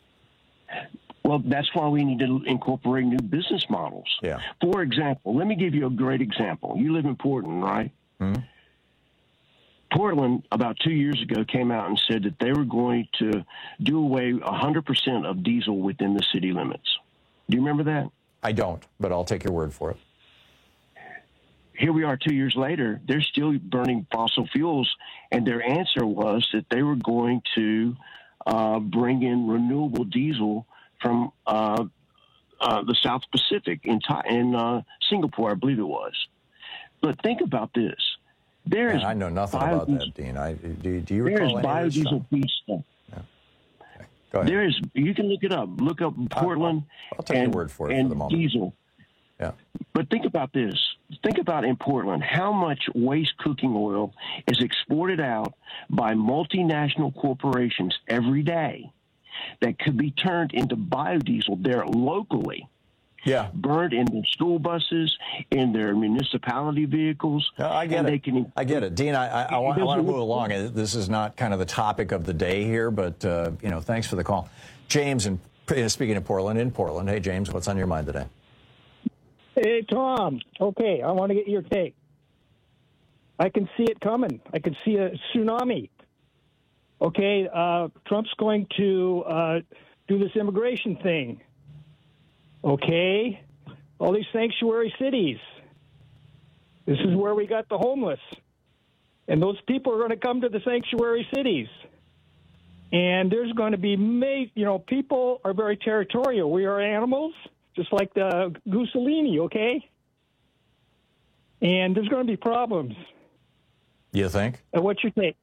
[SPEAKER 6] Well, that's why we need to incorporate new business models.
[SPEAKER 16] Yeah.
[SPEAKER 6] For example, let me give you a great example. You live in Portland, right?
[SPEAKER 16] Mm-hmm.
[SPEAKER 6] Portland, about 2 years ago, came out and said that they were going to do away 100% of diesel within the city limits. Do you remember that?
[SPEAKER 16] I don't, but I'll take your word for it.
[SPEAKER 6] Here we are 2 years later, they're still burning fossil fuels, and their answer was that they were going to bring in renewable diesel from the South Pacific in Singapore, I believe it was. But think about this.
[SPEAKER 16] I know nothing about that, Dean. Do you recall
[SPEAKER 6] any of this stuff? Biodiesel feedstock.
[SPEAKER 16] Yeah. Go ahead.
[SPEAKER 6] You can look it up. Look up Portland
[SPEAKER 16] I'll take your word for it for the moment.
[SPEAKER 6] Diesel.
[SPEAKER 16] Yeah.
[SPEAKER 6] But think about this. Think about in Portland how much waste cooking oil is exported out by multinational corporations every day that could be turned into biodiesel there locally.
[SPEAKER 16] Yeah.
[SPEAKER 6] Burned in their school buses, in their municipality vehicles.
[SPEAKER 16] No, I get it. I get it. Dean, I want to move along. This is not kind of the topic of the day here, but, thanks for the call. James, speaking of Portland, in Portland. Hey, James, what's on your mind today?
[SPEAKER 8] Hey, Tom. Okay, I want to get your take. I can see it coming. I can see a tsunami. Okay, Trump's going to do this immigration thing. Okay, all these sanctuary cities. This is where we got the homeless. And those people are going to come to the sanctuary cities. And there's going to be, people are very territorial. We are animals, just like the Mussolini, okay? And there's going to be problems.
[SPEAKER 16] You think?
[SPEAKER 8] And what's your take?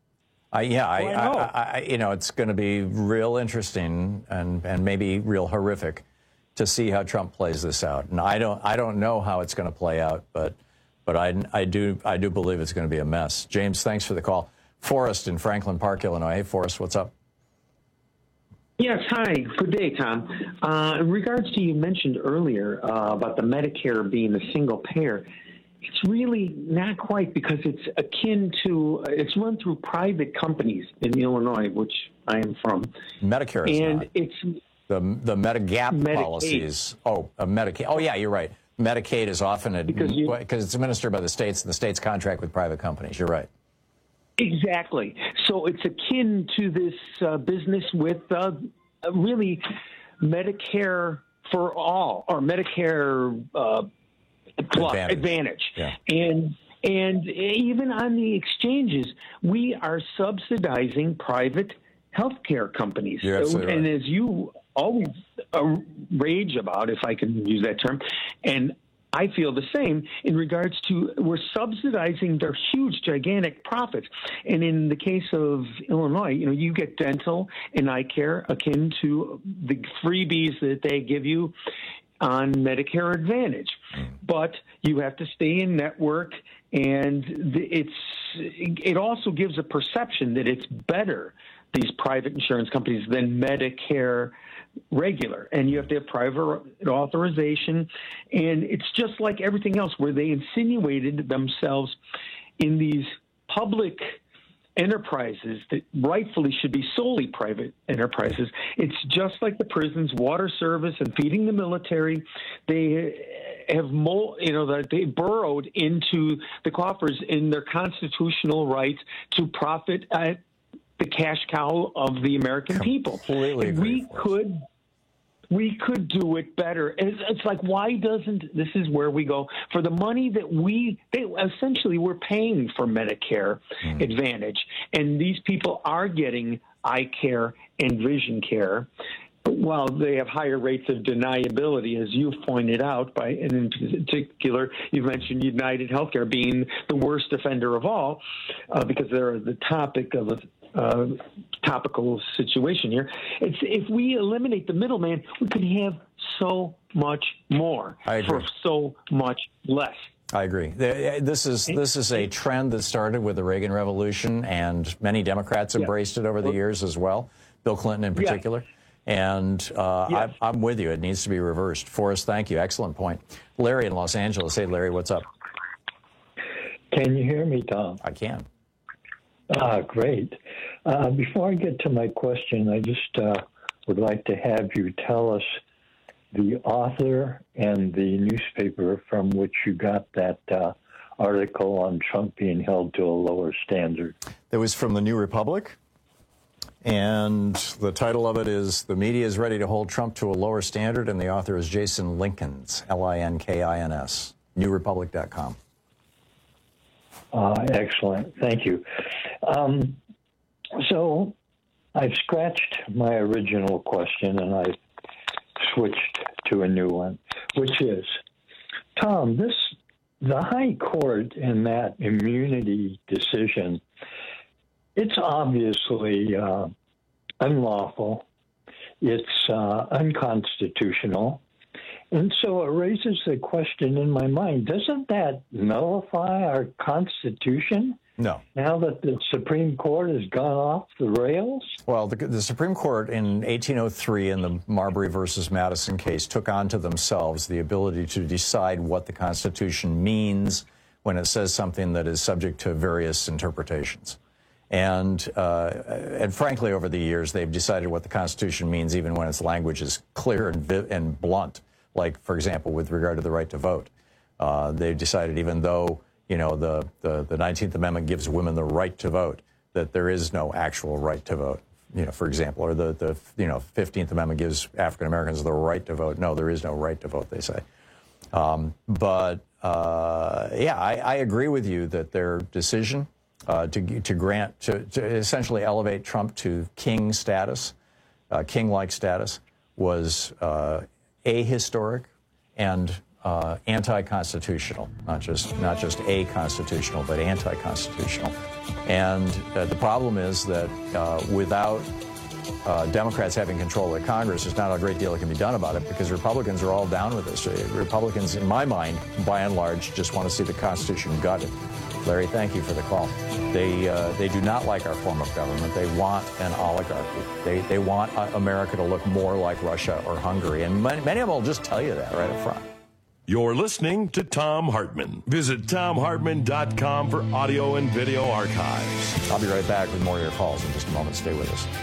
[SPEAKER 16] It's going to be real interesting and maybe real horrific to see how Trump plays this out. And I don't know how it's going to play out, but I do believe it's going to be a mess. James, thanks for the call. Forrest in Franklin Park, Illinois. Hey, Forrest, what's up?
[SPEAKER 9] Yes, hi. Good day, Tom. In regards to you mentioned earlier about the Medicare being a single payer, it's really not quite, because it's akin to, it's run through private companies in Illinois, which I am from.
[SPEAKER 16] Medicare is
[SPEAKER 9] and
[SPEAKER 16] not.
[SPEAKER 9] It's
[SPEAKER 16] the Medigap policies. Medicaid. Oh, yeah, you're right. Medicaid is often because it's administered by the states, and the states contract with private companies. You're right.
[SPEAKER 9] Exactly. So it's akin to this business with really Medicare for all, or Medicare Advantage.
[SPEAKER 16] Yeah.
[SPEAKER 9] And even on the exchanges, we are subsidizing private healthcare companies.
[SPEAKER 16] You're absolutely right.
[SPEAKER 9] And as you always rage about, if I can use that term, and I feel the same in regards to, we're subsidizing their huge, gigantic profits. And in the case of Illinois, you get dental and eye care akin to the freebies that they give you on Medicare Advantage. But you have to stay in network, and it also gives a perception that it's better, these private insurance companies, than Medicare regular, and you have to have private authorization. And it's just like everything else, where they insinuated themselves in these public enterprises that rightfully should be solely private enterprises. It's just like the prisons, water service, and feeding the military. They have they burrowed into the coffers in their constitutional rights to profit at the cash cow of the American people.
[SPEAKER 16] Completely agree.
[SPEAKER 9] We could do it better. It's like, why doesn't, this is where we go, for the money that essentially we're paying for Medicare Advantage, and these people are getting eye care and vision care. While they have higher rates of deniability, as you've pointed out, and in particular, you've mentioned United Healthcare being the worst offender of all, because they're the topic of a topical situation here. If we eliminate the middleman, we could have so much more for so much less.
[SPEAKER 16] I agree. This is a trend that started with the Reagan Revolution, and many Democrats embraced it over the years as well, Bill Clinton in particular. Yeah. And I'm with you. It needs to be reversed. Forrest, thank you. Excellent point. Larry in Los Angeles. Hey, Larry, what's up?
[SPEAKER 10] Can you hear me, Tom?
[SPEAKER 16] I can.
[SPEAKER 10] Great. Before I get to my question, I just would like to have you tell us the author and the newspaper from which you got that article on Trump being held to a lower standard.
[SPEAKER 16] That was from the New Republic. And the title of it is "The Media is Ready to Hold Trump to a Lower Standard," and the author is Jason Linkins, Linkins, newrepublic.com.
[SPEAKER 10] Excellent. Thank you. So I've scratched my original question and I've switched to a new one, which is, Tom, the High Court in that immunity decision, it's obviously unlawful. It's unconstitutional. And so it raises the question in my mind, doesn't that nullify our Constitution?
[SPEAKER 16] No.
[SPEAKER 10] Now that the Supreme Court has gone off the rails?
[SPEAKER 16] Well, the Supreme Court in 1803 in the Marbury versus Madison case took onto themselves the ability to decide what the Constitution means when it says something that is subject to various interpretations. And frankly, over the years, they've decided what the Constitution means even when its language is clear and blunt. Like, for example, with regard to the right to vote. They've decided even though, you know, the 19th Amendment gives women the right to vote, that there is no actual right to vote, you know, for example, or the 15th Amendment gives African Americans the right to vote. No, there is no right to vote, they say. Yeah, I agree with you that their decision to essentially elevate Trump to king status, king-like status, was ahistoric and anti-constitutional, not just a-constitutional, but anti-constitutional. And the problem is that without Democrats having control of Congress, there's not a great deal that can be done about it because Republicans are all down with this. Republicans, in my mind, by and large, just want to see the Constitution gutted. Larry, thank you for the call. They do not like our form of government. They want an oligarchy. They want America to look more like Russia or Hungary. And many of them will just tell you that right up front.
[SPEAKER 15] You're listening to Thom Hartmann. Visit ThomHartmann.com for audio and video archives.
[SPEAKER 16] I'll be right back with more of your calls in just a moment. Stay with us.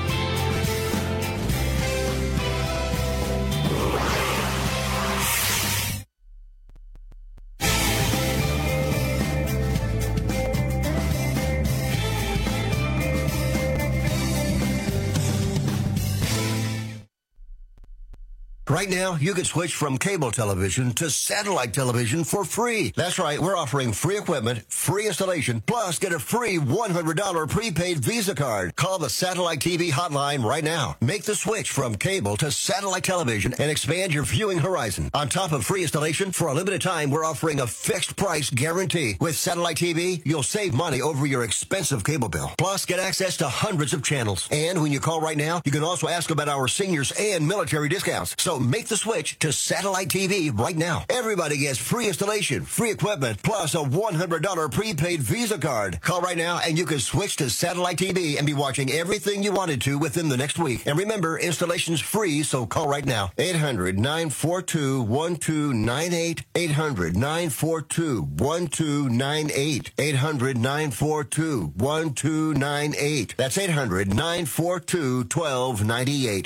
[SPEAKER 17] Right now, you can switch from cable television to satellite television for free. That's right. We're offering free equipment, free installation, plus get a free $100 prepaid Visa card. Call the Satellite TV hotline right now. Make the switch from cable to satellite television and expand your viewing horizon. On top of free installation, for a limited time, we're offering a fixed price guarantee. With Satellite TV, you'll save money over your expensive cable bill. Plus, get access to hundreds of channels. And when you call right now, you can also ask about our seniors and military discounts. So make the switch to Satellite TV right now. Everybody gets free installation, free equipment, plus a $100 prepaid Visa card. Call right now and you can switch to Satellite TV and be watching everything you wanted to within the next week. And remember, installation's free, so call right now. 800-942-1298. 800-942-1298. 800-942-1298. That's 800-942-1298.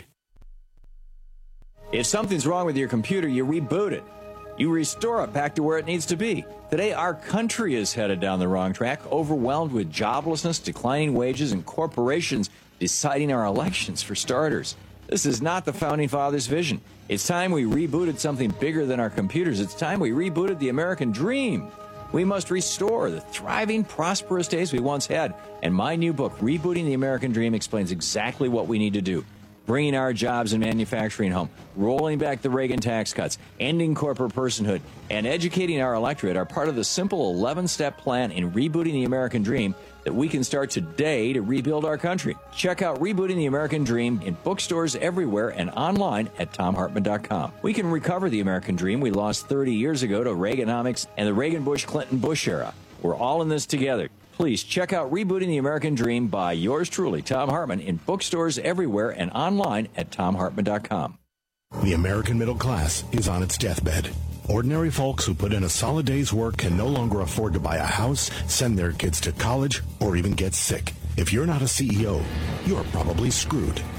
[SPEAKER 22] If something's wrong with your computer, you reboot it. You restore it back to where it needs to be. Today, our country is headed down the wrong track, overwhelmed with joblessness, declining wages, and corporations deciding our elections, for starters. This is not the Founding Fathers' vision. It's time we rebooted something bigger than our computers. It's time we rebooted the American dream. We must restore the thriving, prosperous days we once had. And my new book, Rebooting the American Dream, explains exactly what we need to do. Bringing our jobs and manufacturing home, rolling back the Reagan tax cuts, ending corporate personhood, and educating our electorate are part of the simple 11-step plan in Rebooting the American Dream that we can start today to rebuild our country. Check out Rebooting the American Dream in bookstores everywhere and online at ThomHartmann.com. We can recover the American dream we lost 30 years ago to Reaganomics and the Reagan-Bush-Clinton-Bush era. We're all in this together. Please check out Rebooting the American Dream by yours truly, Thom Hartmann, in bookstores everywhere and online at ThomHartmann.com.
[SPEAKER 21] The American middle class is on its deathbed. Ordinary folks who put in a solid day's work can no longer afford to buy a house, send their kids to college, or even get sick. If you're not a CEO, you're probably screwed.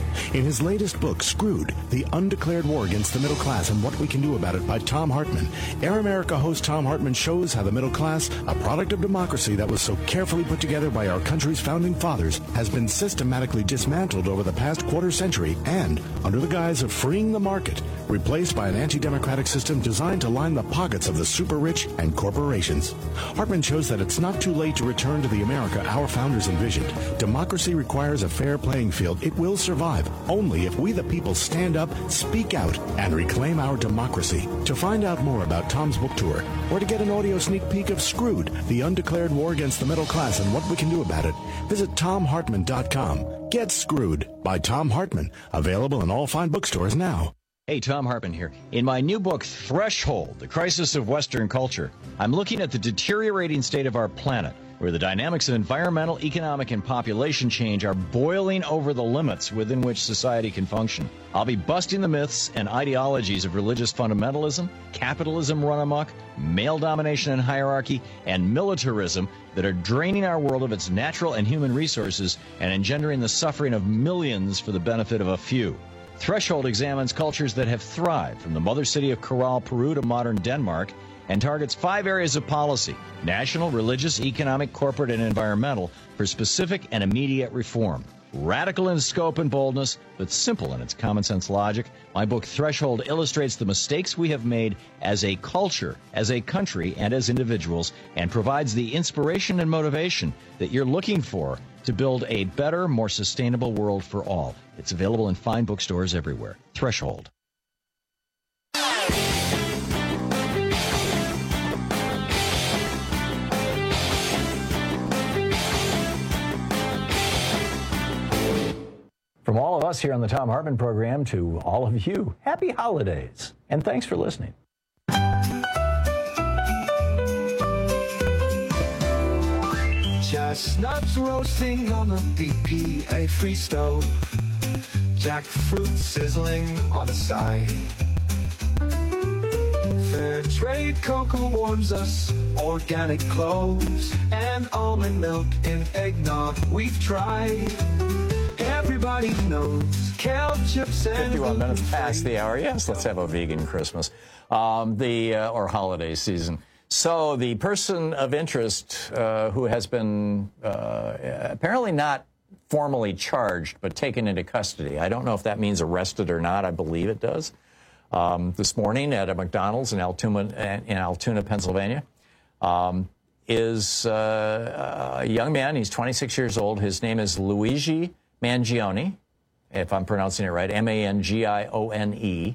[SPEAKER 21] In his latest book, Screwed, The Undeclared War Against the Middle Class and What We Can Do About It by Thom Hartmann, Air America host Thom Hartmann shows how the middle class, a product of democracy that was so carefully put together by our country's founding fathers, has been systematically dismantled over the past quarter century and, under the guise of freeing the market, replaced by an anti-democratic system designed to line the pockets of the super rich and corporations. Hartmann shows that it's not too late to return to the America our founders envisioned. Democracy requires a fair playing field. It will survive only if we the people stand up, speak out, and reclaim our democracy. To find out more about Tom's book tour, or to get an audio sneak peek of Screwed, The Undeclared War Against the Middle Class and What We Can Do About It, visit TomHartmann.com. Get Screwed by Thom Hartmann, available in all fine bookstores now.
[SPEAKER 22] Hey, Thom Hartmann here. In my new book, Threshold, The Crisis of Western Culture, I'm looking at the deteriorating state of our planet, where the dynamics of environmental, economic, and population change are boiling over the limits within which society can function. I'll be busting the myths and ideologies of religious fundamentalism, capitalism run amok, male domination and hierarchy, and militarism that are draining our world of its natural and human resources and engendering the suffering of millions for the benefit of a few. Threshold examines cultures that have thrived, from the mother city of Corral, Peru to modern Denmark, and targets 5 areas of policy: national, religious, economic, corporate, and environmental, for specific and immediate reform. Radical in scope and boldness, but simple in its common sense logic, my book Threshold illustrates the mistakes we have made as a culture, as a country, and as individuals, and provides the inspiration and motivation that you're looking for to build a better, more sustainable world for all. It's available in fine bookstores everywhere. Threshold.
[SPEAKER 16] From all of us here on the Thom Hartmann program to all of you, happy holidays, and thanks for listening.
[SPEAKER 23] Chestnuts roasting on the BPA-free stove. Jackfruit sizzling on the side. Fair trade cocoa warms us. Organic cloves and almond milk in eggnog we've tried. Everybody knows kale chips and
[SPEAKER 16] 51 minutes past the hour. Yes, let's have a vegan Christmas, or holiday season. So the person of interest who has been apparently not formally charged but taken into custody. I don't know if that means arrested or not. I believe it does. This morning at a McDonald's in Altoona, Pennsylvania, is a young man. He's 26 years old. His name is Luigi Mangione, if I'm pronouncing it right, Mangione.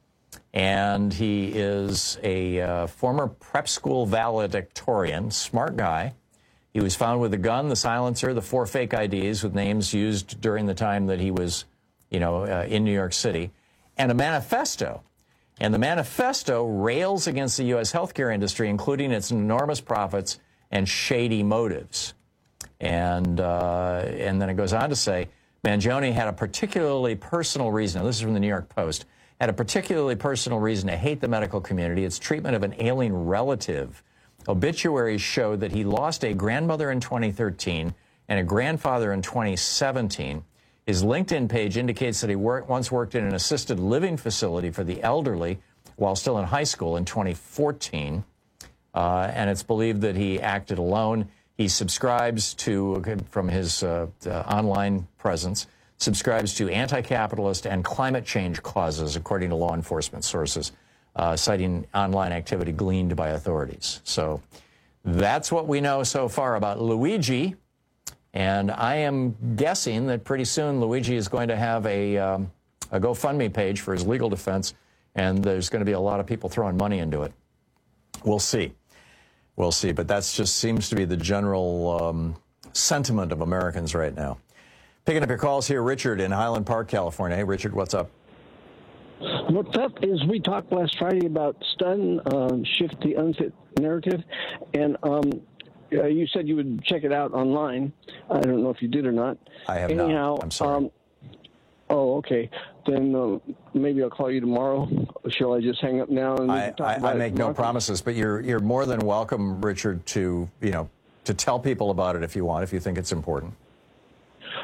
[SPEAKER 16] And he is a former prep school valedictorian, smart guy. He was found with a gun, the silencer, the 4 fake IDs with names used during the time that he was, in New York City, and a manifesto. And the manifesto rails against the U.S. healthcare industry, including its enormous profits and shady motives. And then it goes on to say, Mangione had a particularly personal reason, now this is from the New York Post, had a particularly personal reason to hate the medical community, its treatment of an ailing relative. Obituaries show that he lost a grandmother in 2013 and a grandfather in 2017. His LinkedIn page indicates that he once worked in an assisted living facility for the elderly while still in high school in 2014. And it's believed that he acted alone. He subscribes to, from his online presence, subscribes to anti-capitalist and climate change causes, according to law enforcement sources, citing online activity gleaned by authorities. So that's what we know so far about Luigi. And I am guessing that pretty soon Luigi is going to have a GoFundMe page for his legal defense, and there's going to be a lot of people throwing money into it. We'll see. We'll see. But that just seems to be the general sentiment of Americans right now. Picking up your calls here, Richard in Highland Park, California. Hey, Richard, what's up?
[SPEAKER 1] What's up is we talked last Friday about Stun, Shift the Unfit Narrative, and you said you would check it out online. I don't know if you did or not.
[SPEAKER 16] I have
[SPEAKER 1] Anyhow,
[SPEAKER 16] not. I'm sorry.
[SPEAKER 1] Oh, okay. Then maybe I'll call you tomorrow. Shall I just hang up now? And
[SPEAKER 16] I make no promises, but you're more than welcome, Richard, to to tell people about it if you want, if you think it's important.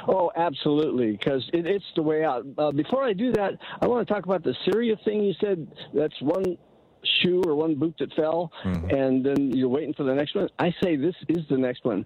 [SPEAKER 1] Oh, absolutely, because it's the way out. Before I do that, I want to talk about the Syria thing. You said that's one shoe or one boot that fell, and then you're waiting for the next one. I say this is the next one.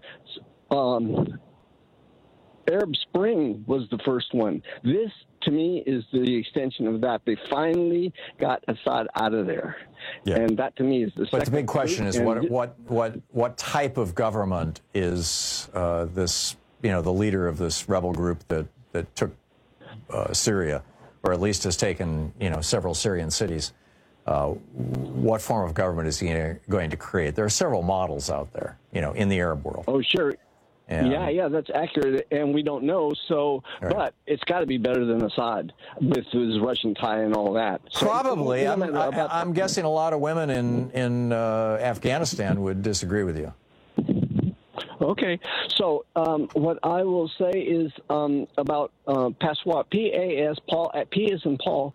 [SPEAKER 1] Arab Spring was the first one. This, to me, is the extension of that. They finally got Assad out of there, and that, to me, is the second.
[SPEAKER 16] But the big question is, what type of government is this? The leader of this rebel group that took Syria, or at least has taken several Syrian cities. What form of government is he going to create? There are several models out there, in the Arab world.
[SPEAKER 1] Oh, sure. Yeah, that's accurate, and we don't know. So, but it's got to be better than Assad with his Russian tie and all that. So,
[SPEAKER 16] probably. I'm guessing a lot of women in Afghanistan would disagree with you.
[SPEAKER 1] Okay, so what I will say is about Passoir, P-A-S, Paul, P as in Paul,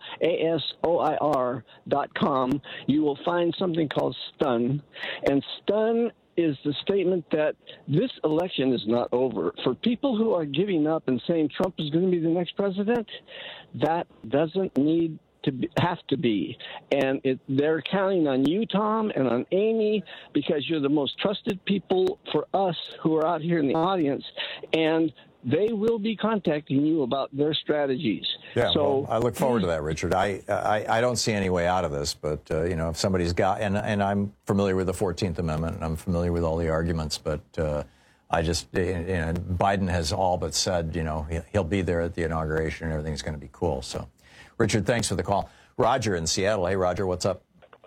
[SPEAKER 1] ASOIR.com. You will find something called Stun, and Stun is the statement that this election is not over. For people who are giving up and saying Trump is going to be the next president, that doesn't need to have to be. And they're counting on you, Tom, and on Amy, because you're the most trusted people for us who are out here in the audience. And they will be contacting you about their strategies.
[SPEAKER 16] Yeah, so I look forward to that, Richard. I don't see any way out of this, but if somebody's got, and I'm familiar with the 14th Amendment, and I'm familiar with all the arguments, but I just, Biden has all but said, he'll be there at the inauguration and everything's going to be cool. So, Richard, thanks for the call. Roger in Seattle. Hey, Roger, what's up?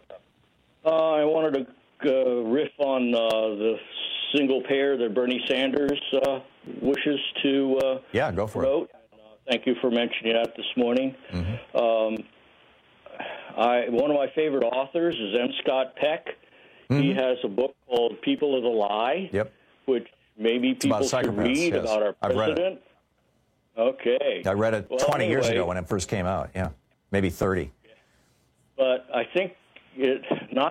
[SPEAKER 7] I wanted to riff on the single payer that Bernie Sanders wishes to
[SPEAKER 16] go for
[SPEAKER 7] vote.
[SPEAKER 16] it.
[SPEAKER 7] Thank you for mentioning that this morning. One of my favorite authors is M. Scott Peck. He has a book called People of the Lie, which maybe people should read about our president.
[SPEAKER 16] I've read it.
[SPEAKER 7] Okay.
[SPEAKER 16] I read it 20 years ago when it first came out, maybe 30.
[SPEAKER 7] But I think his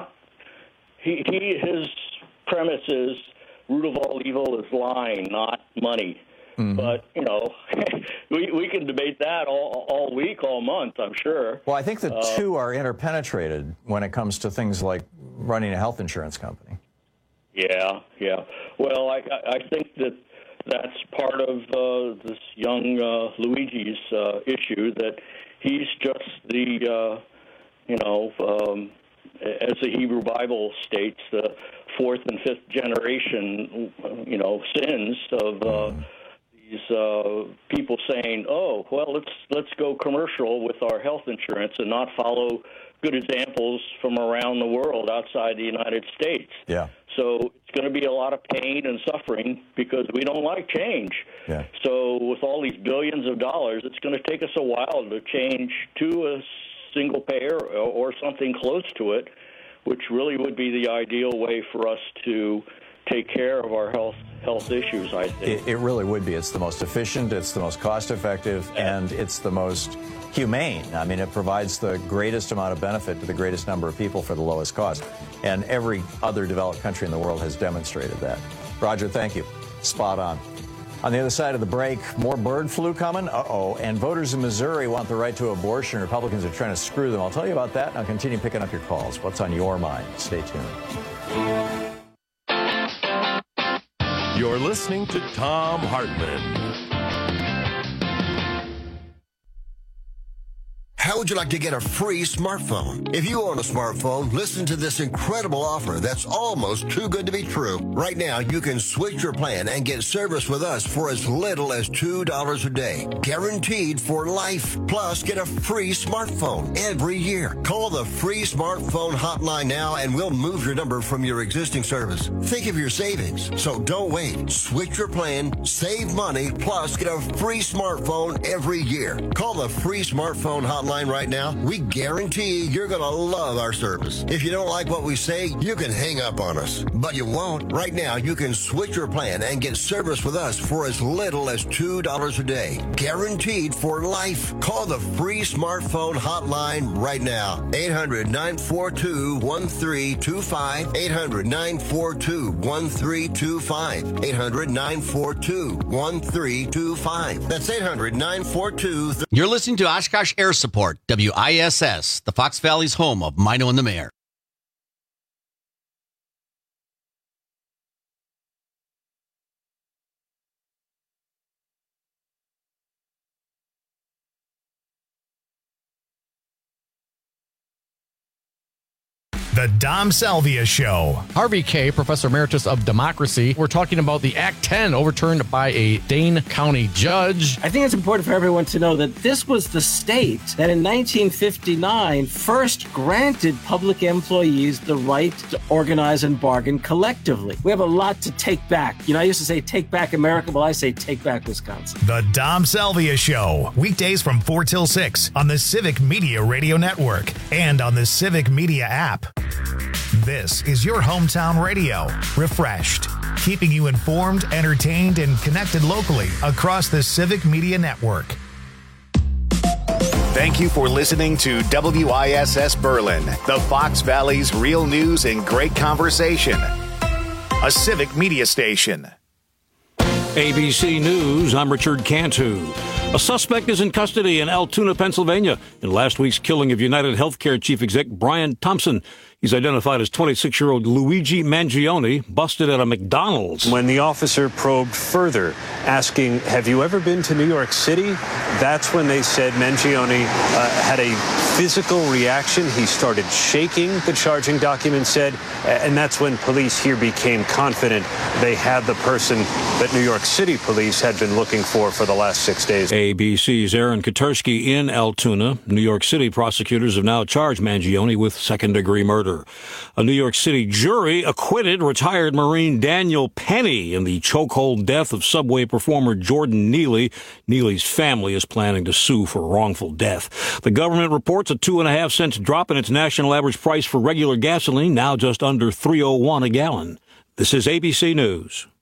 [SPEAKER 7] premise is root of all evil is lying, not money. But, we can debate that all week, all month, I'm sure.
[SPEAKER 16] Well, I think the two are interpenetrated when it comes to things like running a health insurance company. Yeah.
[SPEAKER 7] Well, I think that's part of this young Luigi's issue, that he's just the, as the Hebrew Bible states, the fourth and fifth generation, sins of these people saying, "Oh, well, let's go commercial with our health insurance and not follow good examples from around the world outside the United States."
[SPEAKER 16] Yeah.
[SPEAKER 7] So it's going to be a lot of pain and suffering because we don't like change.
[SPEAKER 16] Yeah.
[SPEAKER 7] So with all these billions of dollars, it's going to take us a while to change to a single payer or something close to it, which really would be the ideal way for us to take care of our health issues, I think.
[SPEAKER 16] It really would be. It's the most efficient, it's the most cost-effective, and it's the most humane. I mean, it provides the greatest amount of benefit to the greatest number of people for the lowest cost. And every other developed country in the world has demonstrated that. Roger, thank you. Spot on. On the other side of the break, more bird flu coming? And voters in Missouri want the right to abortion. Republicans are trying to screw them. I'll tell you about that, and I'll continue picking up your calls. What's on your mind? Stay tuned.
[SPEAKER 15] You're listening to Thom Hartmann.
[SPEAKER 17] How would you like to get a free smartphone? If you own a smartphone, listen to this incredible offer that's almost too good to be true. Right now, you can switch your plan and get service with us for as little as $2 a day. Guaranteed for life. Plus, get a free smartphone every year. Call the free smartphone hotline now and we'll move your number from your existing service. Think of your savings. So don't wait. Switch your plan, save money, plus get a free smartphone every year. Call the free smartphone hotline line right now, we guarantee you're going to love our service. If you don't like what we say, you can hang up on us. But you won't. Right now, you can switch your plan and get service with us for as little as $2 a day. Guaranteed for life. Call the free smartphone hotline right now. 800-942-1325. 800-942-1325. 800-942-1325. That's 800-942.
[SPEAKER 11] You're listening to Oshkosh Air Support, WISS, the Fox Valley's home of Mino and the Mayor.
[SPEAKER 12] The Dom Salvia Show.
[SPEAKER 13] Harvey Kaye, Professor Emeritus of Democracy. We're talking about the Act 10 overturned by a Dane County judge.
[SPEAKER 14] I think it's important for everyone to know that this was the state that in 1959 first granted public employees the right to organize and bargain collectively. We have a lot to take back. You know, I used to say take back America. Well, I say take back Wisconsin.
[SPEAKER 12] The Dom Salvia Show. Weekdays from 4 till 6 on the Civic Media Radio Network and on the Civic Media app. This is your hometown radio, refreshed, keeping you informed, entertained, and connected locally across the Civic Media Network. Thank you for listening to WISS Berlin, the Fox Valley's real news and great conversation. A Civic Media station.
[SPEAKER 25] ABC News, I'm Richard Cantu. A suspect is in custody in Altoona, Pennsylvania, in last week's killing of United Healthcare Chief Exec Brian Thompson. He's identified as 26-year-old Luigi Mangione, busted at a McDonald's.
[SPEAKER 26] When the officer probed further, asking, have you ever been to New York City? That's when they said Mangione had a physical reaction. He started shaking, the charging document said, and that's when police here became confident they had the person that New York City police had been looking for the last 6 days.
[SPEAKER 25] ABC's Aaron Katersky in Altoona. New York City prosecutors have now charged Mangione with second-degree murder. A New York City jury acquitted retired Marine Daniel Penny in the chokehold death of Subway performer Jordan Neely. Neely's family is planning to sue for wrongful death. The government reports a 2.5 cents drop in its national average price for regular gasoline, now just under $3.01 a gallon. This is ABC News.